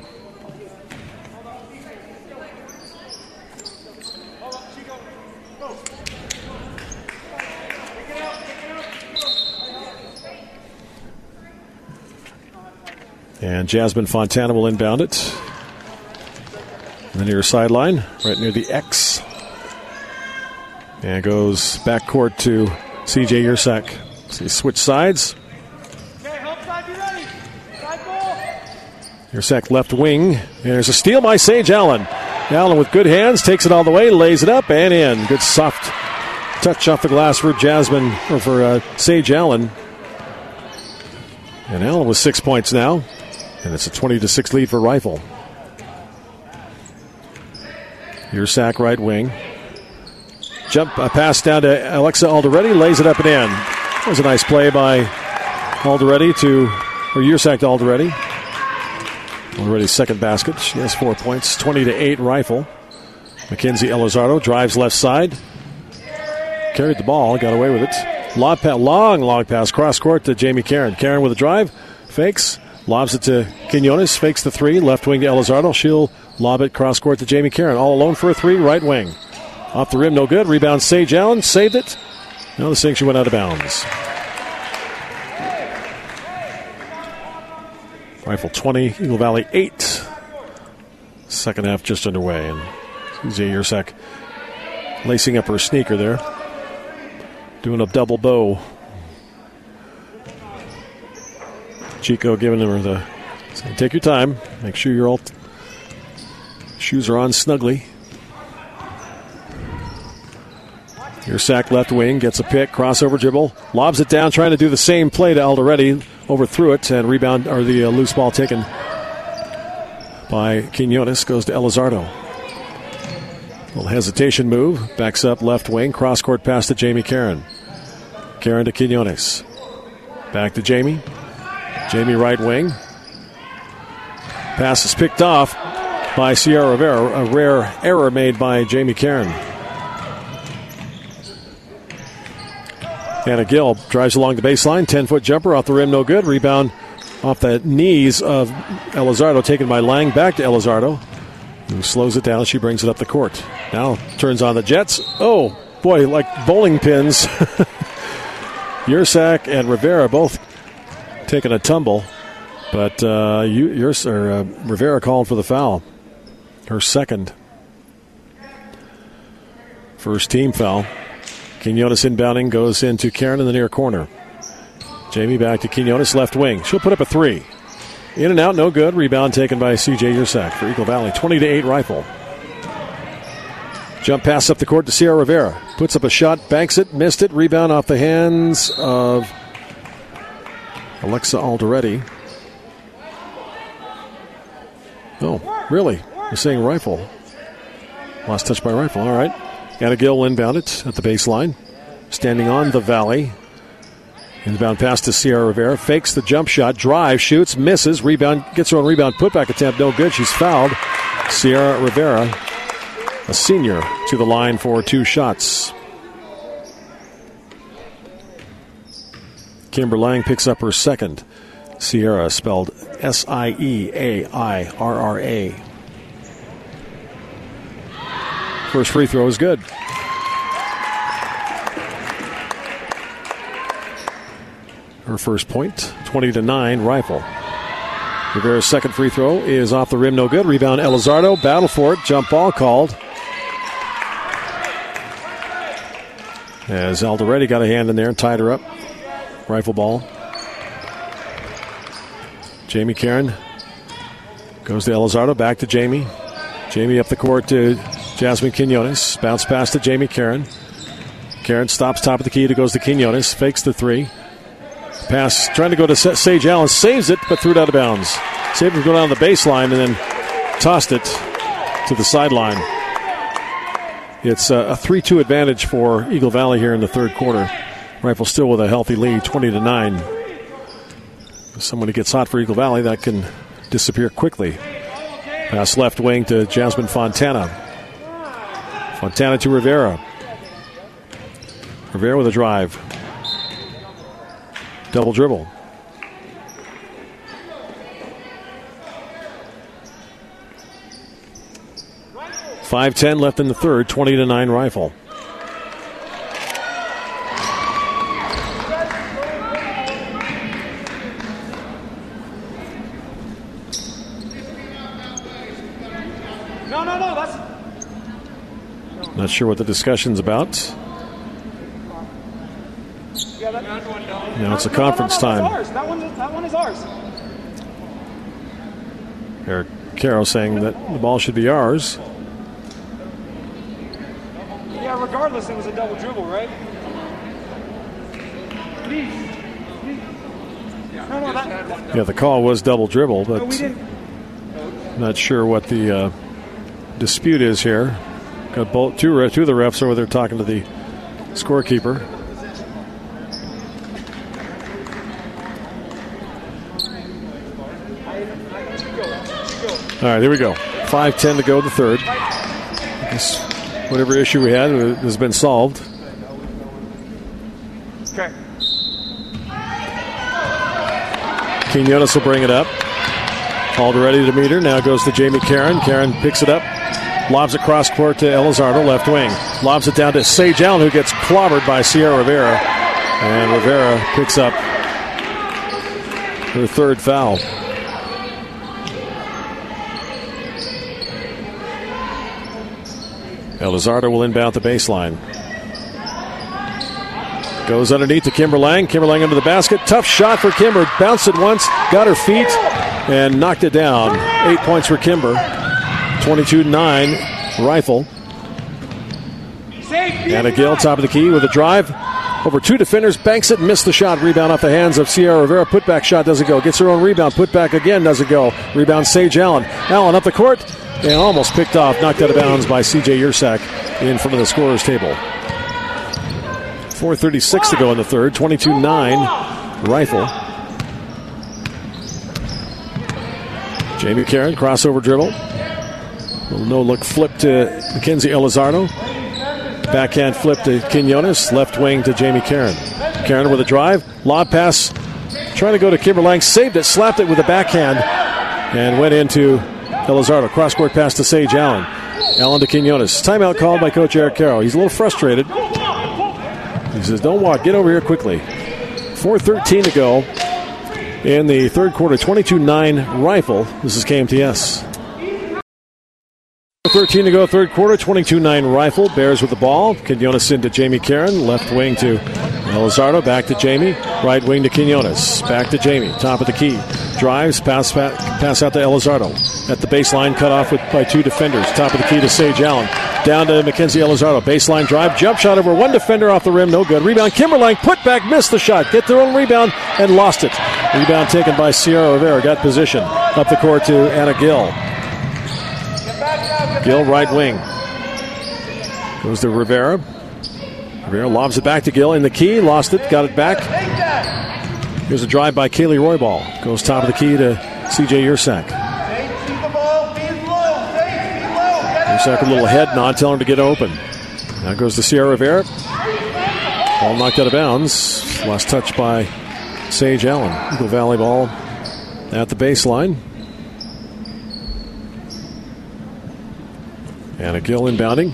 Speaker 1: And Jasmine Fontana will inbound it. On the near sideline, right near the X. And goes backcourt to C.J. Yersak. So switch sides. Yersak left wing. And there's a steal by Sage Allen. Allen with good hands, takes it all the way, lays it up and in. Good soft touch off the glass for Jasmine, or for Sage Allen. And Allen with 6 points now. And it's a 20-6 lead for Rifle. Yersak right wing. pass down to Alexa Alderete, lays it up and in. That was a nice play by Yersak to Alderete. Already's second basket. She has 4 points. 20-8 Rifle. Mackenzie Elizardo drives left side. Carried the ball, got away with it. Long pass cross court to Jamie Caron. Caron with a drive, fakes, lobs it to Quinones, fakes the three, left wing to Elizardo. She'll lob it cross court to Jamie Caron. All alone for a three, right wing. Off the rim, no good. Rebound, Sage Allen, saved it. Now the sanction went out of bounds. Rifle 20, Eagle Valley 8. Second half just underway. And CJ Yersak lacing up her sneaker there. Doing a double bow. Chico giving her the, saying, take your time. Make sure your shoes are on snugly. Yersak left wing, gets a pick, crossover dribble, lobs it down, trying to do the same play to Alderete. Overthrew it, and rebound, or the loose ball taken by Quinones, goes to Elizardo. Little hesitation move, backs up left wing, cross court pass to Jamie Caron. Caron to Quinones. Back to Jamie. Jamie right wing. Pass is picked off by Sierra Rivera. A rare error made by Jamie Caron. Anna Gill drives along the baseline. 10-foot jumper off the rim, no good. Rebound off the knees of Elizardo, taken by Lang. Back to Elizardo, who slows it down. She brings it up the court. Now turns on the Jets. Oh, boy, like bowling pins. Yersak and Rivera both taking a tumble, but Rivera called for the foul. Her second. First team foul. Quinones inbounding, goes into Caron in the near corner. Jamie back to Quinones, left wing. She'll put up a three. In and out, no good. Rebound taken by C.J. Yersak for Eagle Valley. 20-8 Rifle. Jump pass up the court to Sierra Rivera. Puts up a shot, banks it, missed it. Rebound off the hands of Alexa Alderete. Oh, really? You're saying Rifle. Last touch by Rifle, all right. Anna Gill inbound it at the baseline. Standing on the Valley. Inbound pass to Sierra Rivera. Fakes the jump shot. Drive. Shoots. Misses. Rebound. Gets her own rebound. Putback attempt. No good. She's fouled. Sierra Rivera, a senior, to the line for two shots. Kimber Lang picks up her second. Sierra spelled Sieairra. First free throw is good. Her first point, 20-9 Rifle. Rivera's second free throw is off the rim, no good. Rebound Elizardo, battle for it, jump ball called. As Alderete got a hand in there and tied her up. Rifle ball. Jamie Caron goes to Elizardo, back to Jamie. Jamie up the court to Jasmine Quinones. Bounce pass to Jamie Caron. Caron stops top of the key, goes to Quinones, fakes the three. Pass trying to go to Sage Allen, saves it, but threw it out of bounds. Saved it to go down the baseline and then tossed it to the sideline. It's a 3-2 advantage for Eagle Valley here in the third quarter. Rifle still with a healthy lead, 20-9. If someone gets hot for Eagle Valley, that can disappear quickly. Pass left wing to Jasmine Fontana. Fontana to Rivera. Rivera with a drive. Double dribble. .5:10 left in the third, 20-9 Rifle.
Speaker 2: No, that's...
Speaker 1: Not sure what the discussion's about. Now it's a conference time.
Speaker 2: That one is ours.
Speaker 1: Eric Caro saying that the ball should be ours.
Speaker 2: Yeah, regardless, it was a double dribble, right? Please. No, that...
Speaker 1: Yeah, the call was double dribble, but
Speaker 2: No, we didn't.
Speaker 1: not sure what the dispute is here. Got two of the refs over there talking to the scorekeeper. All right, here we go. 5:10 to go in the third. I guess whatever issue we had has been solved.
Speaker 2: Okay.
Speaker 1: Quinones will bring it up. Already to meter. Now goes to Jamie Caron. Caron picks it up. Lobs it cross court to Elizardo, left wing. Lobs it down to Sage Allen, who gets clobbered by Sierra Rivera. And Rivera picks up her third foul. Elizardo will inbound the baseline. Goes underneath to Kimber Lang. Kimber Lang under the basket. Tough shot for Kimber. Bounced it once, got her feet, and knocked it down. 8 points for Kimber. 22-9 Rifle. Anna Gill, top of the key with a drive. Over two defenders, banks it, missed the shot. Rebound off the hands of Sierra Rivera. Putback shot doesn't go. Gets her own rebound. Putback again doesn't go. Rebound Sage Allen. Allen up the court and almost picked off. Knocked out of bounds by C.J. Yersak in front of the scorer's table. 4:36 to go in the third. 22-9 Rifle. Jamie Caron, crossover dribble. Little no-look flip to Mackenzie Elizardo. Backhand flip to Quinones. Left wing to Jamie Caron. Caron with a drive. Lob pass. Trying to go to Kimber Lang. Saved it. Slapped it with a backhand. And went into Elizardo. Cross-court pass to Sage Allen. Allen to Quinones. Timeout called by Coach Eric Carroll. He's a little frustrated. He says, don't walk. Get over here quickly. 4:13 to go in the third quarter. 22-9 Rifle. This is KMTS. 13 to go, third quarter, 22-9 Rifle. Bears with the ball. Quinones into Jamie Caron. Left wing to Elizardo. Back to Jamie. Right wing to Quinones. Back to Jamie. Top of the key. Drives. Pass out to Elizardo. At the baseline, cut off by two defenders. Top of the key to Sage Allen. Down to Mackenzie Elizardo. Baseline drive. Jump shot over one defender off the rim. No good. Rebound. Kimber Lang. Put back. Missed the shot. Get their own rebound and lost it. Rebound taken by Sierra Rivera. Got position. Up the court to Anna Gill. Gill, right wing. Goes to Rivera. Rivera lobs it back to Gill in the key. Lost it. Got it back. Here's a drive by Kaylee Roybal. Goes top of the key to C.J. Yersak. Yersak a little head nod, telling him to get open. Now goes to Sierra Rivera. Ball knocked out of bounds. Last touch by Sage Allen. Eagle Valley ball at the baseline. Anna Gill inbounding.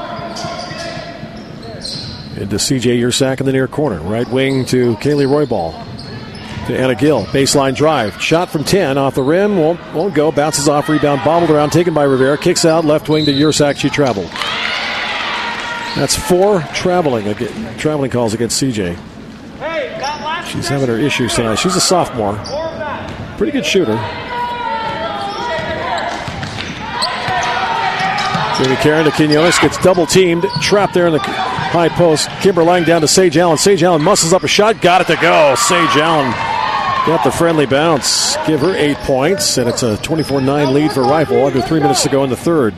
Speaker 1: Into C.J. Yersak in the near corner. Right wing to Kaylee Roybal. To Anna Gill. Baseline drive. Shot from 10 off the rim. Won't go. Bounces off. Rebound. Bobbled around. Taken by Rivera. Kicks out. Left wing to Yersak. She traveled. That's 4 traveling calls against C.J. She's having her issues tonight. She's a sophomore. Pretty good shooter. Jamie Caron to Quinones, gets double-teamed, trapped there in the high post. Kimber Lang down to Sage Allen. Sage Allen muscles up a shot, got it to go. Sage Allen got the friendly bounce. Give her 8 points, and it's a 24-9 lead for Rifle. Under 3 minutes to go in the third.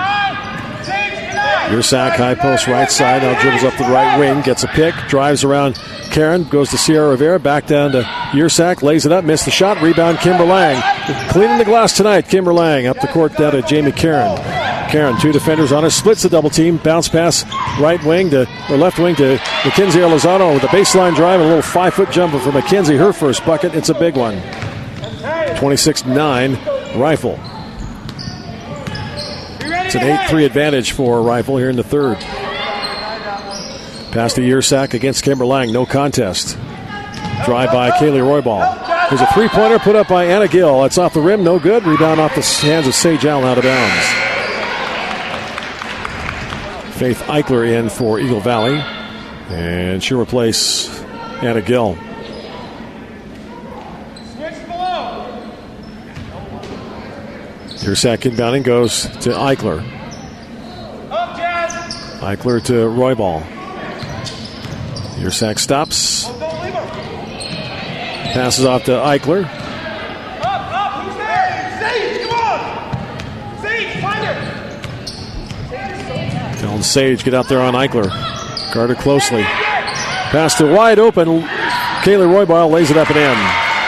Speaker 1: Yersak, high post right side, now dribbles up the right wing, gets a pick, drives around Caron, goes to Sierra Rivera, back down to Yersak, lays it up, missed the shot, rebound Kimber Lang. Cleaning the glass tonight, Kimber Lang up the court down to Jamie Caron. Caron, two defenders on her, splits the double team, bounce pass left wing to Mackenzie Elizardo with a baseline drive, a little 5-foot jumper for Mackenzie, her first bucket. It's a big one. 26-9 Rifle. It's an 8-3 advantage for Rifle here in the third. Pass to Yersak against Kimber Lang, no contest. Drive by Kaylee Roybal. There's a three-pointer put up by Anna Gill. It's off the rim, no good. Rebound off the hands of Sage Allen, out of bounds. Faith Eichler in for Eagle Valley. And she'll replace Anna Gill. Yersak inbounding goes to Eichler. Eichler to Roybal. Yersak stops. Passes off to Eichler. Telling Sage, get out there on Eichler. Guard her closely. Pass to wide open. Kaylee Roybal lays it up and in.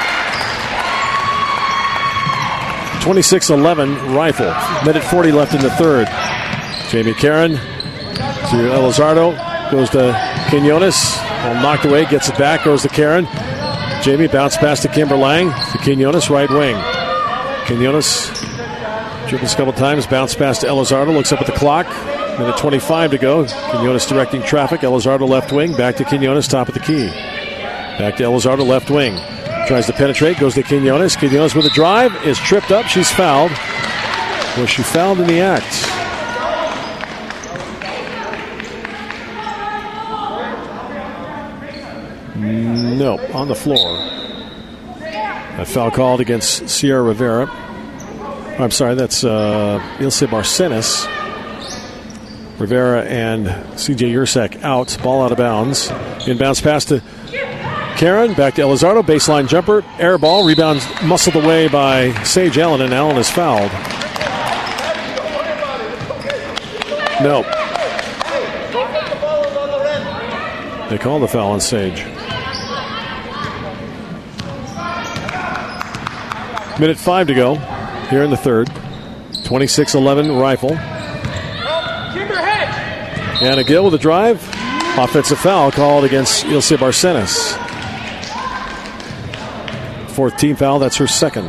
Speaker 1: 26-11 Rifle. Minute 40 left in the third. Jamie Karen to Elizardo. Goes to Quinones. Knocked away. Gets it back. Goes to Karen. Jamie bounce pass to Kimber Lang. To Quinones, right wing. Quinones dribbles a couple times. Bounce pass to Elizardo. Looks up at the clock. Minute 25 to go. Quinones directing traffic. Elizardo left wing. Back to Quinones, top of the key. Back to Elizardo left wing. Tries to penetrate. Goes to Quinones. Quinones with a drive. Is tripped up. She's fouled. Was she fouled in the act? No, on the floor. A foul called against Sierra Rivera. I'm sorry, that's Ilse Barcenas. Rivera and CJ Yursak out. Ball out of bounds. Inbounds pass to Karen. Back to Elizardo. Baseline jumper. Air ball. Rebounds muscled away by Sage Allen, and Allen is fouled. No. They call the foul on Sage. Minute 5 to go here in the third. 26-11 Rifle. Anna Gill with a drive. Offensive foul called against Ilse Barcenas. Fourth team foul, that's her second.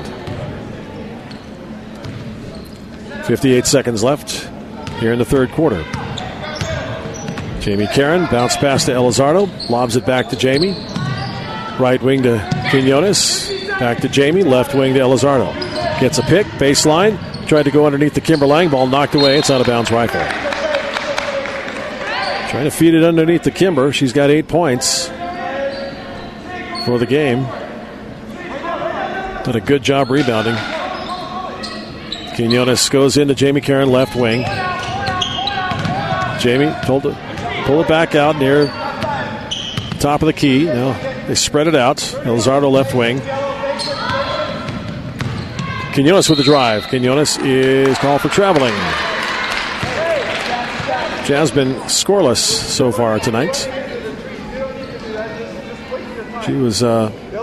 Speaker 1: 58 seconds left here in the third quarter. Jamie Karen, bounce pass to Elizardo. Lobs it back to Jamie. Right wing to Quinones. Back to Jamie, left wing to Elizardo. Gets a pick, baseline. Tried to go underneath the Kimber Lang. Ball knocked away. It's out of bounds Rifle. Trying to feed it underneath the Kimber. She's got 8 points for the game. Did a good job rebounding. Quinones goes into Jamie Karen, left wing. Jamie told to pull it back out near top of the key. Now they spread it out. Elizardo left wing. Quinones with the drive. Quinones is called for traveling. Jazz been scoreless so far tonight. She was in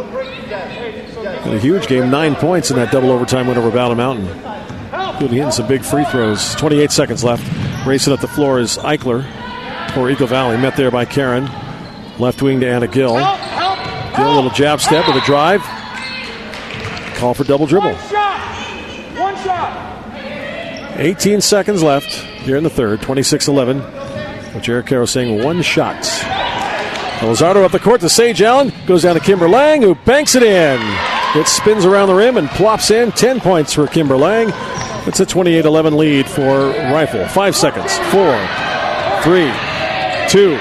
Speaker 1: a huge game, 9 points in that double overtime win over Battle Mountain. Hitting some big free throws. 28 seconds left. Racing up the floor is Eichler for Eagle Valley. Met there by Karen. Left wing to Anna Gill. Gill, a little jab step with a drive. Call for double dribble.
Speaker 2: One shot.
Speaker 1: 18 seconds left here in the third. 26-11. Coach Eric Caro saying one shot. Elizardo up the court to Sage Allen. Goes down to Kimber Lang, who banks it in. It spins around the rim and plops in. 10 points for Kimber Lang. It's a 28-11 lead for Rifle. 5 seconds. 4, 3, 2, 1.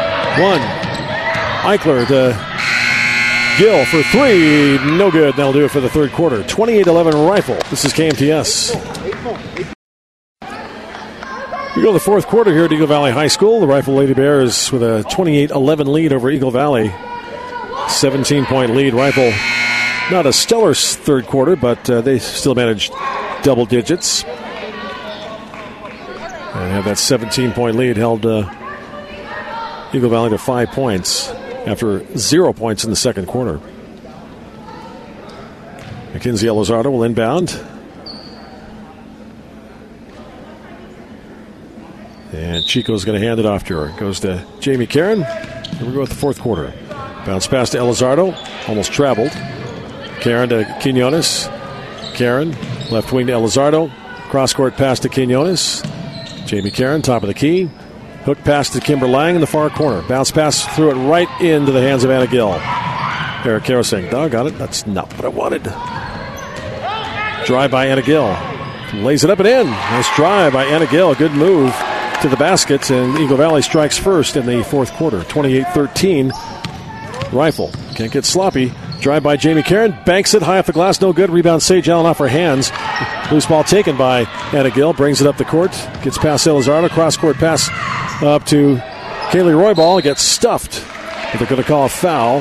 Speaker 1: Eichler to Gill for 3. No good. That'll do it for the third quarter. 28-11 Rifle. This is KMTS. We go to the fourth quarter here at Eagle Valley High School. The Rifle Lady Bears with a 28-11 lead over Eagle Valley. 17-point lead. Rifle, not a stellar third quarter, but they still managed double digits. And have that 17-point lead held Eagle Valley to 5 points after 0 points in the second quarter. Mackenzie Elizardo will inbound. And Chico's going to hand it off to her. Goes to Jamie Karen. Here we go with the fourth quarter. Bounce pass to Elizardo. Almost traveled. Karen to Quinones. Karen, left wing to Elizardo. Cross-court pass to Quinones. Jamie Karen, top of the key. Hook pass to Kimber Lang in the far corner. Bounce pass, threw it right into the hands of Anna Gill. Eric Caro saying, doggone it, that's not what I wanted. Drive by Anna Gill. Lays it up and in. Nice drive by Anna Gill. Good move to the basket, and Eagle Valley strikes first in the fourth quarter. 28-13 Rifle. Can't get sloppy. Drive by Jamie Karen. Banks it high off the glass. No good. Rebound Sage Allen off her hands. Loose ball taken by Anna Gill. Brings it up the court. Gets past Elizardo. Cross-court pass up to Kaylee Roybal. Gets stuffed. But they're going to call a foul.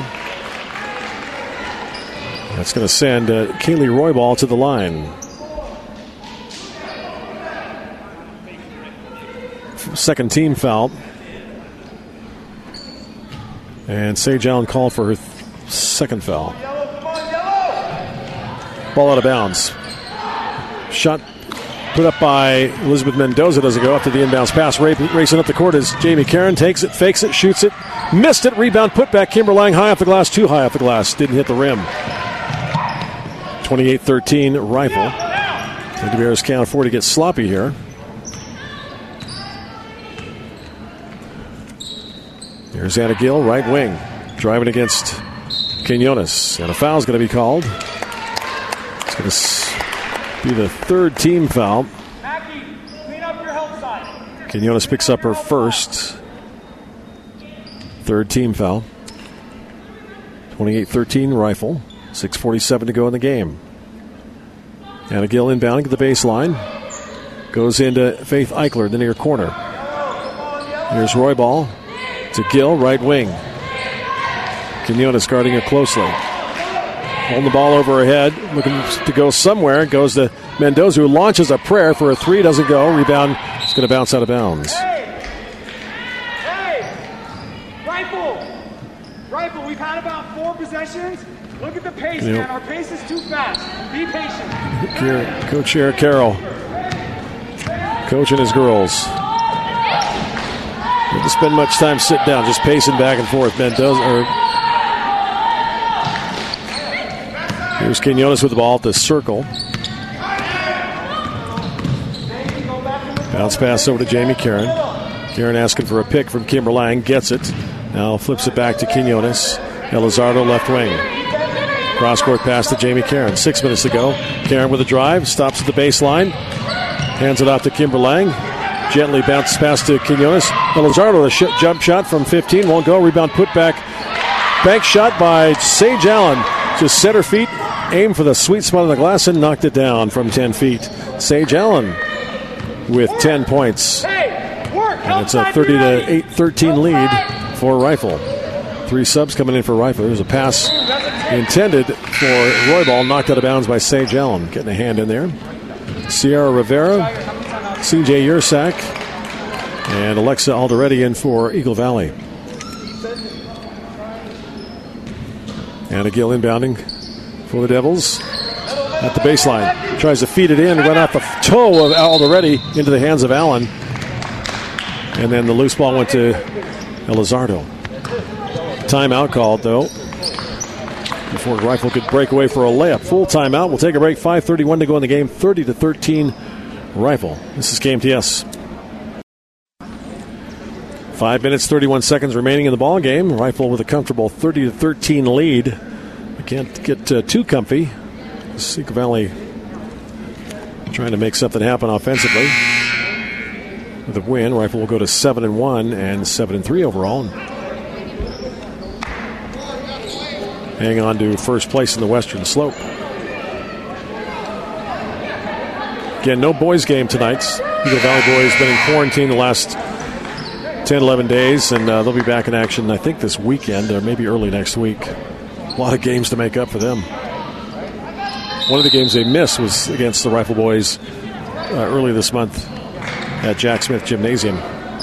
Speaker 1: That's going to send Kaylee Roybal to the line. second team foul. And Sage Allen called for her second foul. Ball out of bounds. Shot put up by Elizabeth Mendoza doesn't go after the inbounds pass. Racing up the court is Jamie Karen. Takes it, fakes it, shoots it, missed it. Rebound put back. Kimber Lang high off the glass, too high off the glass. Didn't hit the rim. 28-13 Rifle. The Bears can't afford to get sloppy here. Here's Anna Gill, right wing. Driving against Quinones. And a foul's going to be called. It's going to be the third team foul. Quinones picks up her first. Third team foul. 28-13 Rifle. 6:47 to go in the game. Anna Gill inbounding at the baseline. Goes into Faith Eichler in the near corner. Here's Roybal to Gill, right wing. Quinones guarding her closely. Holding the ball over her head, looking to go somewhere. Goes to Mendoza, who launches a prayer for a three. Doesn't go. Rebound. It's going to bounce out of bounds.
Speaker 2: Hey! Rifle, we've had about 4 possessions. Look at the pace, man. Our pace is too fast. Be patient.
Speaker 1: Coach Eric Carroll coaching his girls. Didn't spend much time sitting down, just pacing back and forth. Here's Quinones with the ball at the circle. Bounce pass over to Jamie Karen. Karen asking for a pick from Kimber Lang. Gets it. Now flips it back to Quinones. Elizardo left wing. Cross-court pass to Jamie Karen. 6 minutes to go. Karen with a drive. Stops at the baseline. Hands it off to Kimber Lang. Gently bounces pass to Quinones. Elizardo with a jump shot from 15. Won't go. Rebound put back. Bank shot by Sage Allen. Just set her feet. Aimed for the sweet spot on the glass and knocked it down from 10 feet. Sage Allen with 10 points. And it's a 30-13 lead for Rifle. 3 subs coming in for Rifle. There's a pass intended for Roybal, knocked out of bounds by Sage Allen. Getting a hand in there. Sierra Rivera, CJ Yersak, and Alexa Alderetti in for Eagle Valley. Anna Gill inbounding for the Devils at the baseline. Tries to feed it in, right off the toe of Alderetti into the hands of Allen. And then the loose ball went to Elizardo. Timeout called, though, before Rifle could break away for a layup. Full timeout. We'll take a break. 5:31 to go in the game. 30-13 Rifle. This is KMTS. 5 minutes, 31 seconds remaining in the ball game. Rifle with a comfortable 30-13 lead. We can't get too comfy. Eagle Valley trying to make something happen offensively. With a win, Rifle will go to 7-1 and 7-3 overall. Hang on to first place in the Western Slope. Again, no boys game tonight. Eagle Valley boys been in quarantine the last 10-11 days, and they'll be back in action, I think, this weekend or maybe early next week. A lot of games to make up for them. One of the games they missed was against the Rifle boys early this month at Jack Smith Gymnasium.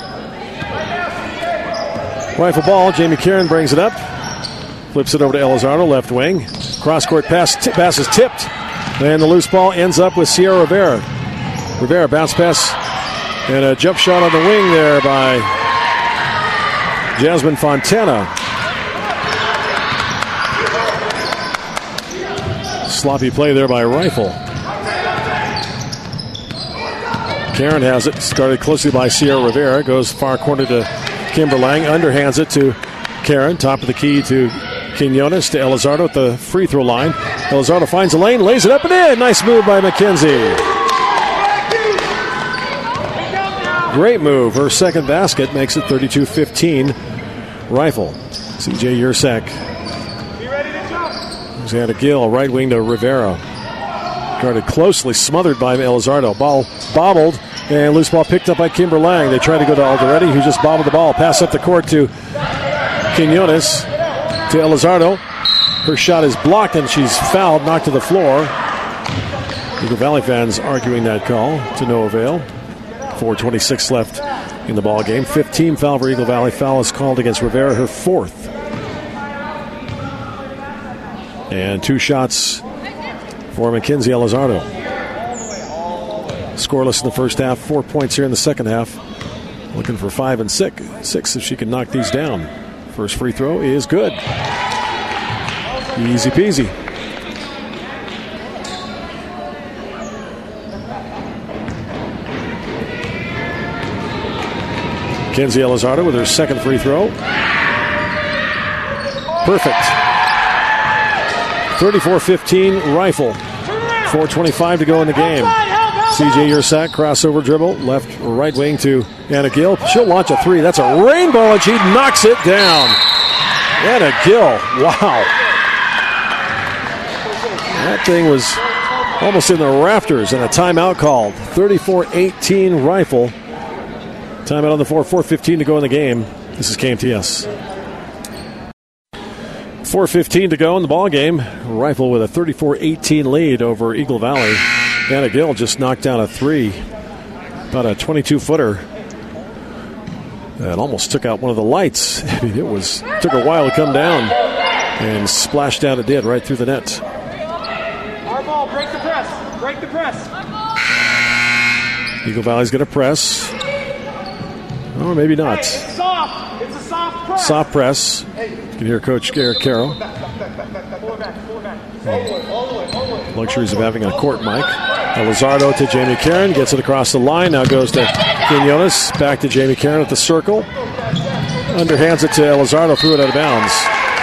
Speaker 1: Rifle ball, Jamie Karen brings it up. Flips it over to Elizardo, left wing. Cross-court pass is tipped. And the loose ball ends up with Sierra Rivera. Rivera bounce pass and a jump shot on the wing there by Jasmine Fontana. Sloppy play there by Rifle. Karen has it, started closely by Sierra Rivera. Goes far corner to Kimber Lang. Underhands it to Karen. Top of the key to Quinones, to Elizardo at the free throw line. Elizardo finds a lane, lays it up and in. Nice move by McKenzie. Great move. Her second basket makes it 32-15 Rifle. CJ Yersak. There's Anna Gill, right wing to Rivera. Guarded closely, smothered by Elizardo. Ball bobbled, and loose ball picked up by Kimber Lang. They try to go to Alderetti, who just bobbled the ball. Pass up the court to Quinones, to Elizardo. Her shot is blocked, and she's fouled, knocked to the floor. Eagle Valley fans arguing that call to no avail. 4:26 left in the ball game. 15 foul for Eagle Valley. Foul is called against Rivera, her 4th. And 2 shots for Mackenzie Elizardo. Scoreless in the first half. 4 points here in the second half. Looking for 5 and 6 if she can knock these down. First free throw is good. Easy peasy. Mackenzie Elizardo with her second free throw. Perfect. 34-15 Rifle. 4:25 to go in the game. CJ Yersak, crossover dribble, left or right wing to Anna Gill. She'll launch a 3. That's a rainbow, and she knocks it down. Anna Gill, wow. That thing was almost in the rafters, and a timeout called. 34-18 Rifle. Timeout on the floor, 4:15 to go in the game. This is KMTS. 4:15 to go in the ball game. Rifle with a 34-18 lead over Eagle Valley. Anna Gill just knocked down a 3, about a 22-footer. That almost took out one of the lights. I mean, took a while to come down, and splashed down it did right through the net.
Speaker 2: Our ball, break the press. Break the press.
Speaker 1: Eagle Valley's going to press. Or maybe not.
Speaker 2: Hey, it's soft. It's a soft press.
Speaker 1: Soft press. You can hear Coach Eric Carroll. Luxuries of having a court mic. Elizardo to Jamie Karen. Gets it across the line. Now goes to Quinones. Back to Jamie Karen at the circle. Underhands it to Elizardo. Threw it out of bounds.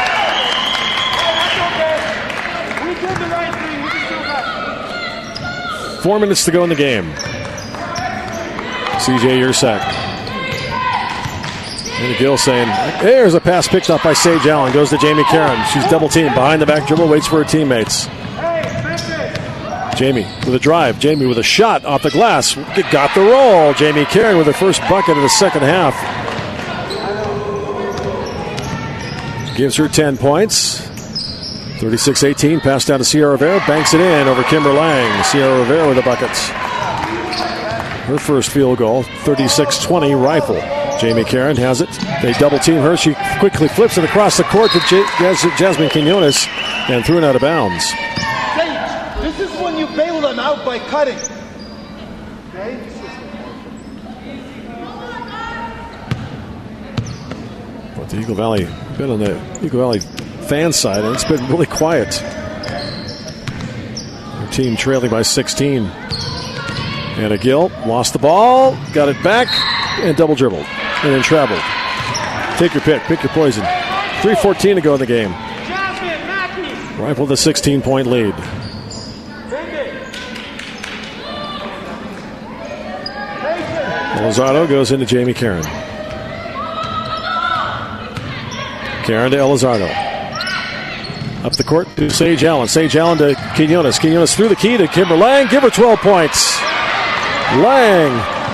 Speaker 2: We did the right thing. We can do that.
Speaker 1: 4 minutes to go in the game. CJ Yersak. And Gill saying, there's a pass picked up by Sage Allen. Goes to Jamie Karen. She's double teamed. Behind the back dribble. Waits for her teammates. Jamie with a drive. Jamie with a shot off the glass. Got the roll. Jamie Karen with her first bucket of the second half. Gives her 10 points. 36-18. Pass down to Sierra Rivera. Banks it in over Kimber Lang. Sierra Rivera with the buckets. Her first field goal. 36-20 Rifle. Jamie Karen has it. They double team her. She quickly flips it across the court to Jasmine Quinones and threw it out of bounds.
Speaker 3: This is when you bail them out by cutting. Okay?
Speaker 1: But the Eagle Valley, been on the Eagle Valley fan side, and it's been really quiet. Their team trailing by 16. Anna Gill lost the ball, got it back, and double dribbled, and then traveled. Take your pick your poison. 3:14 to go in the game. Rifle with a 16-point lead. Elizardo goes into Jamie Karen. Karen to Elizardo. Up the court to Sage Allen. Sage Allen to Quinones. Quinones through the key to Kimber Lang. Give her 12 points. Lang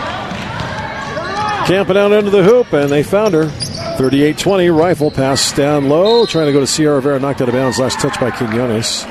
Speaker 1: camping out under the hoop, and they found her. 38-20. Rifle pass down low. Trying to go to Sierra Rivera. Knocked out of bounds. Last touch by Quinones.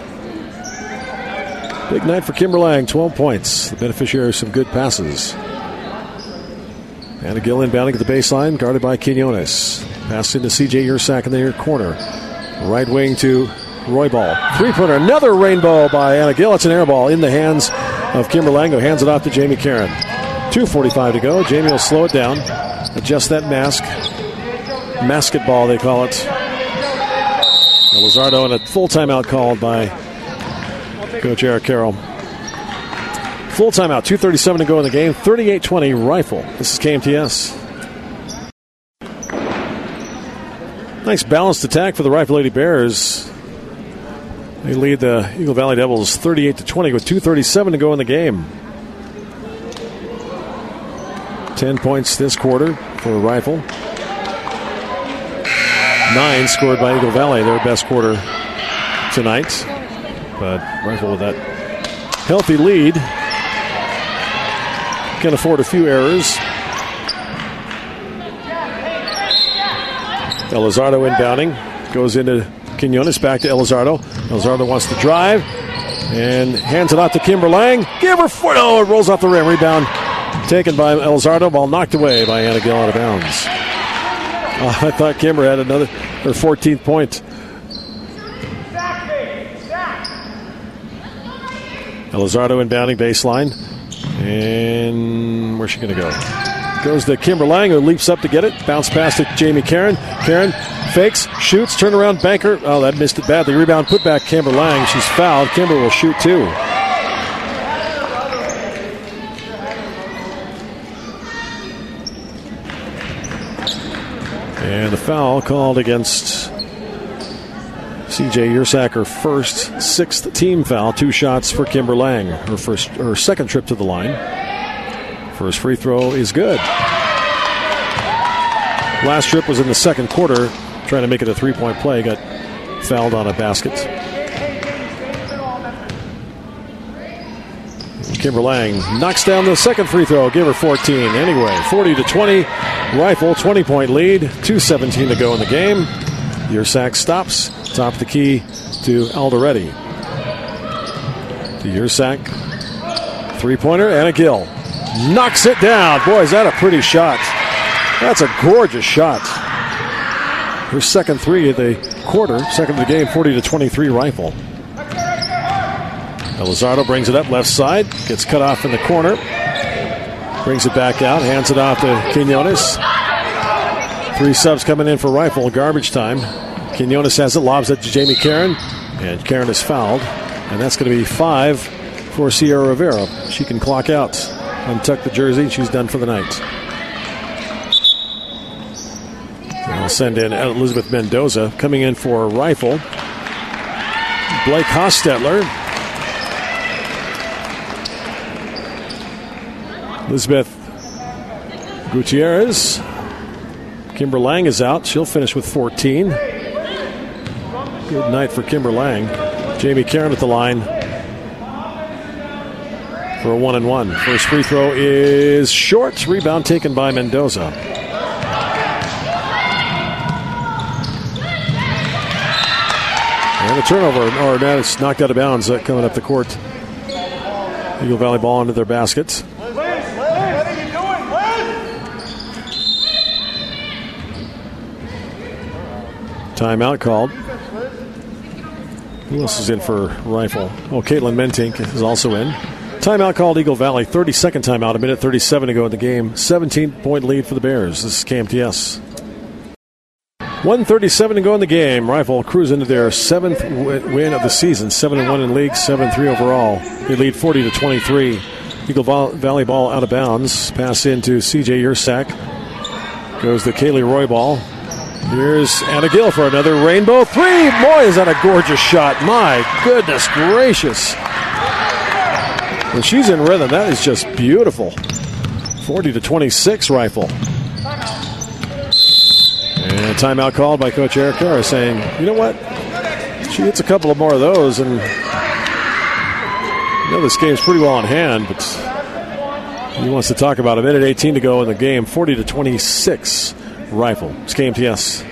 Speaker 1: Big night for Kimber Lang. 12 points. The beneficiary of some good passes. Anna Gill inbounding at the baseline, guarded by Quinones. Pass into CJ Yersak in the near corner. Right wing to Roybal. Three-pointer, another rainbow by Anna Gill. It's an air ball in the hands of Kimber Lang, who hands it off to Jamie Karen. 2:45 to go. Jamie will slow it down, adjust that mask. Masket ball, they call it. Elizardo, and a full timeout called by Coach Eric Carroll. Full timeout, 2:37 to go in the game. 38-20 Rifle. This is KMTS. Nice balanced attack for the Rifle Lady Bears. They lead the Eagle Valley Devils 38-20 with 2:37 to go in the game. 10 points this quarter for Rifle. 9 scored by Eagle Valley, their best quarter tonight. But Rifle with that healthy lead can afford a few errors. Elizardo inbounding. Goes into Quinones. Back to Elizardo. Elizardo wants to drive and hands it out to Kimber Lang. Give her foot. Oh, it rolls off the rim. Rebound taken by Elizardo, ball knocked away by Anna Gill out of bounds. I thought Kimber had her 14th point. Elizardo inbounding baseline. And where's she going to go? Goes to Kimber Lang, who leaps up to get it. Bounce pass to Jamie Caron. Caron fakes, shoots, turnaround, banker. Oh, that missed it badly. Rebound, put back Kimber Lang. She's fouled. Kimber will shoot too. And the foul called against CJ Yursak, her first, 6th team foul. 2 shots for Kimber Lang. Her second trip to the line. First free throw is good. Last trip was in the second quarter, trying to make it a 3-point play. Got fouled on a basket. Kimber Lang knocks down the second free throw. Give her 14. Anyway, 40-20. Rifle, 20-point lead. 2:17 to go in the game. Yursak stops. Top of the key to Alderetti. To Yursak. 3-pointer. Anna Gill knocks it down. Boy, is that a pretty shot. That's a gorgeous shot. Her second 3 of the quarter. Second of the game, 40-23 Rifle. Elizardo brings it up left side. Gets cut off in the corner. Brings it back out. Hands it off to Quinones. 3 subs coming in for Rifle. Garbage time. Quinones has it. Lobs it to Jamie Caron. And Caron is fouled. And that's going to be 5 for Sierra Rivera. She can clock out. Untuck the jersey. She's done for the night. I'll send in Elizabeth Mendoza. Coming in for Rifle. Blake Hostetler. Elizabeth Gutierrez. Kimber Lang is out. She'll finish with 14. Good night for Kimber Lang. Jamie Caron at the line for a 1-and-1. First free throw is short. Rebound taken by Mendoza. And a turnover, or that is knocked out of bounds coming up the court. Eagle Valley ball into their baskets. Timeout called. Who else is in for Rifle? Oh, Caitlin Mentink is also in. Timeout called Eagle Valley. 32nd timeout. 1:37 to go in the game. 17-point lead for the Bears. This is KMTS. 1:37 to go in the game. Rifle cruise into their 7th win of the season. 7-1 in league, 7-3 overall. They lead 40-23. Eagle Valley ball out of bounds. Pass into CJ Yursak. Goes the Kaylee Roy ball. Here's Anna Gill for another rainbow 3. Boy, is that a gorgeous shot. My goodness gracious. When she's in rhythm, that is just beautiful. 40-26 Rifle. And timeout called by Coach Eric Harris saying, you know what? She hits a couple of more of those, and you know this game's pretty well in hand, but he wants to talk about 1:18 to go in the game. 40-26 Rifle. It's KMTS.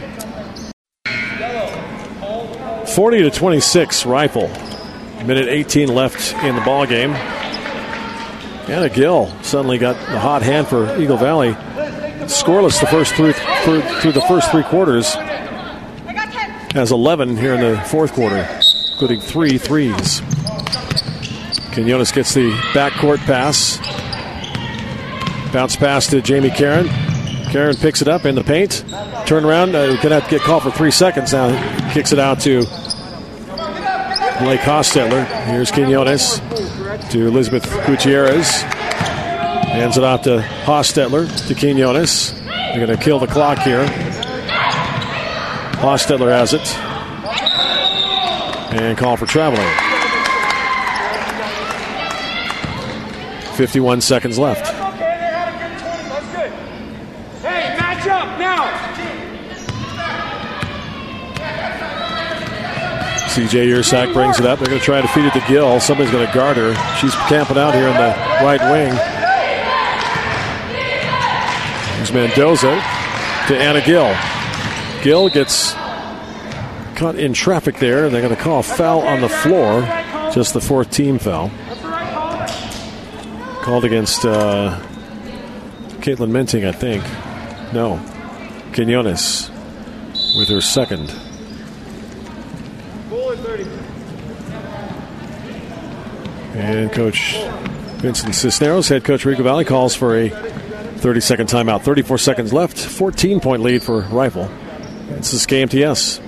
Speaker 1: 40-26 Rifle. 1:18 left in the ball game. Anna Gill suddenly got the hot hand for Eagle Valley. Scoreless the first through the first 3 quarters. Has 11 here in the fourth quarter, including 3 threes. Quinones gets the backcourt pass. Bounce pass to Jamie Caron. Caron picks it up in the paint. Turn around. Going to have to get called for 3 seconds now. Kicks it out to Blake Hostetler. Here's Quinones to Elizabeth Gutierrez. Hands it off to Hostetler to Quinones. They're going to kill the clock here. Hostetler has it. And call for traveling. 51 seconds left.
Speaker 2: Hey, match up now.
Speaker 1: CJ Yursak brings it up. They're going to try to feed it to Gill. Somebody's going to guard her. She's camping out here in the right wing. There's Mendoza to Anna Gill. Gill gets caught in traffic there, and they're going to call a foul on the floor. Just the 4th team foul. Called against Caitlin Menting, I think. No. Quinones with her second. And Coach Vincent Cisneros, head coach for Eagle Valley, calls for a 30-second timeout. 34 seconds left. 14-point lead for Rifle. This is KMTS.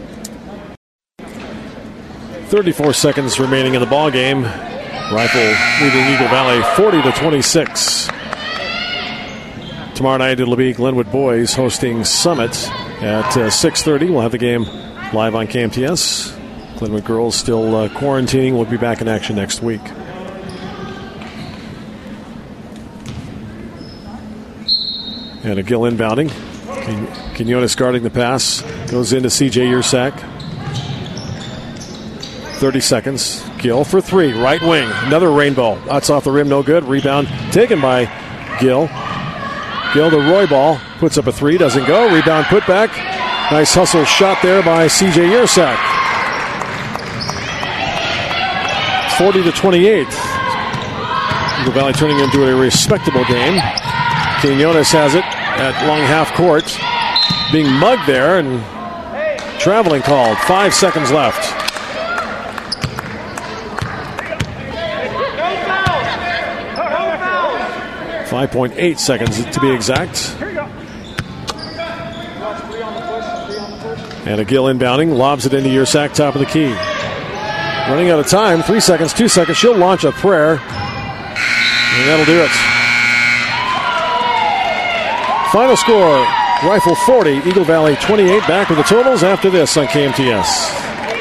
Speaker 1: 34 seconds remaining in the ball game. Rifle leading Eagle Valley 40-26. Tomorrow night it'll be Glenwood Boys hosting Summit at 6:30. We'll have the game live on KMTS. Glenwood girls still quarantining. We'll be back in action next week. And a Gill inbounding. Quinones guarding the pass. Goes into C.J. Yersak. 30 seconds. Gill for three. Right wing. Another rainbow. That's off the rim. No good. Rebound taken by Gill. Gill to Roy ball. Puts up a three. Doesn't go. Rebound put back. Nice hustle shot there by C.J. Yersak. 40-28. Eagle Valley turning into a respectable game. Quinones has it at long half court. Being mugged there and traveling called. 5 seconds left. No 5.8 seconds to be exact. And a Gill inbounding. Lobs it into Yersak, top of the key. Running out of time. 3 seconds, 2 seconds. She'll launch a prayer. And that'll do it. Final score, Rifle 40, Eagle Valley 28. Back with the totals after this on KMTS.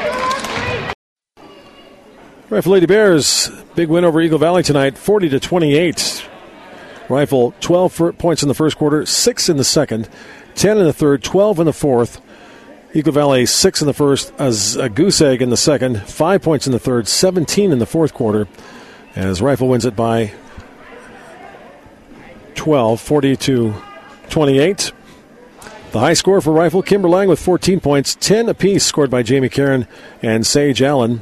Speaker 1: Rifle Lady Bears, big win over Eagle Valley tonight, 40-28. Rifle 12 points in the first quarter, 6 in the second, 10 in the third, 12 in the fourth. Eagle Valley 6 in the first, a goose egg in the second, 5 points in the third, 17 in the fourth quarter. As Rifle wins it by 12, 40-28. The high score for Rifle, Kimber Lang with 14 points, 10 apiece scored by Jamie Karen and Sage Allen.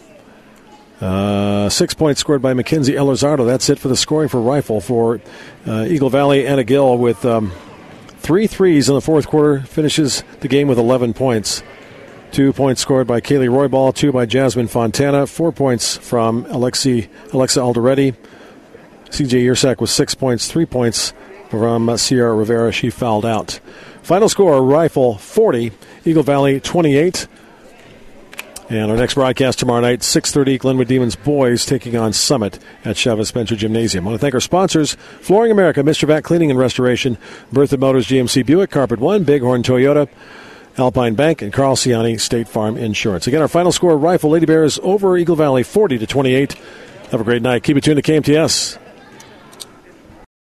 Speaker 1: 6 points scored by Mackenzie Elizardo. That's it for the scoring for Rifle. For Eagle Valley, Anna Gill with 3 threes in the fourth quarter, finishes the game with 11 points. 2 points scored by Kaylee Roybal, 2 by Jasmine Fontana, 4 points from Alexa Alderetti. C.J. Yersak with 6 points, 3 points from Sierra Rivera. She fouled out. Final score, Rifle 40, Eagle Valley 28. And our next broadcast tomorrow night, 6:30, Glenwood Demons boys taking on Summit at Chavez Spencer Gymnasium. I want to thank our sponsors, Flooring America, Mr. Vac Cleaning and Restoration, Bertha Motors, GMC Buick, Carpet One, Bighorn Toyota, Alpine Bank, and Carl Ciani State Farm Insurance. Again, our final score, Rifle Lady Bears over Eagle Valley 40-28. Have a great night. Keep it tuned to KMTS.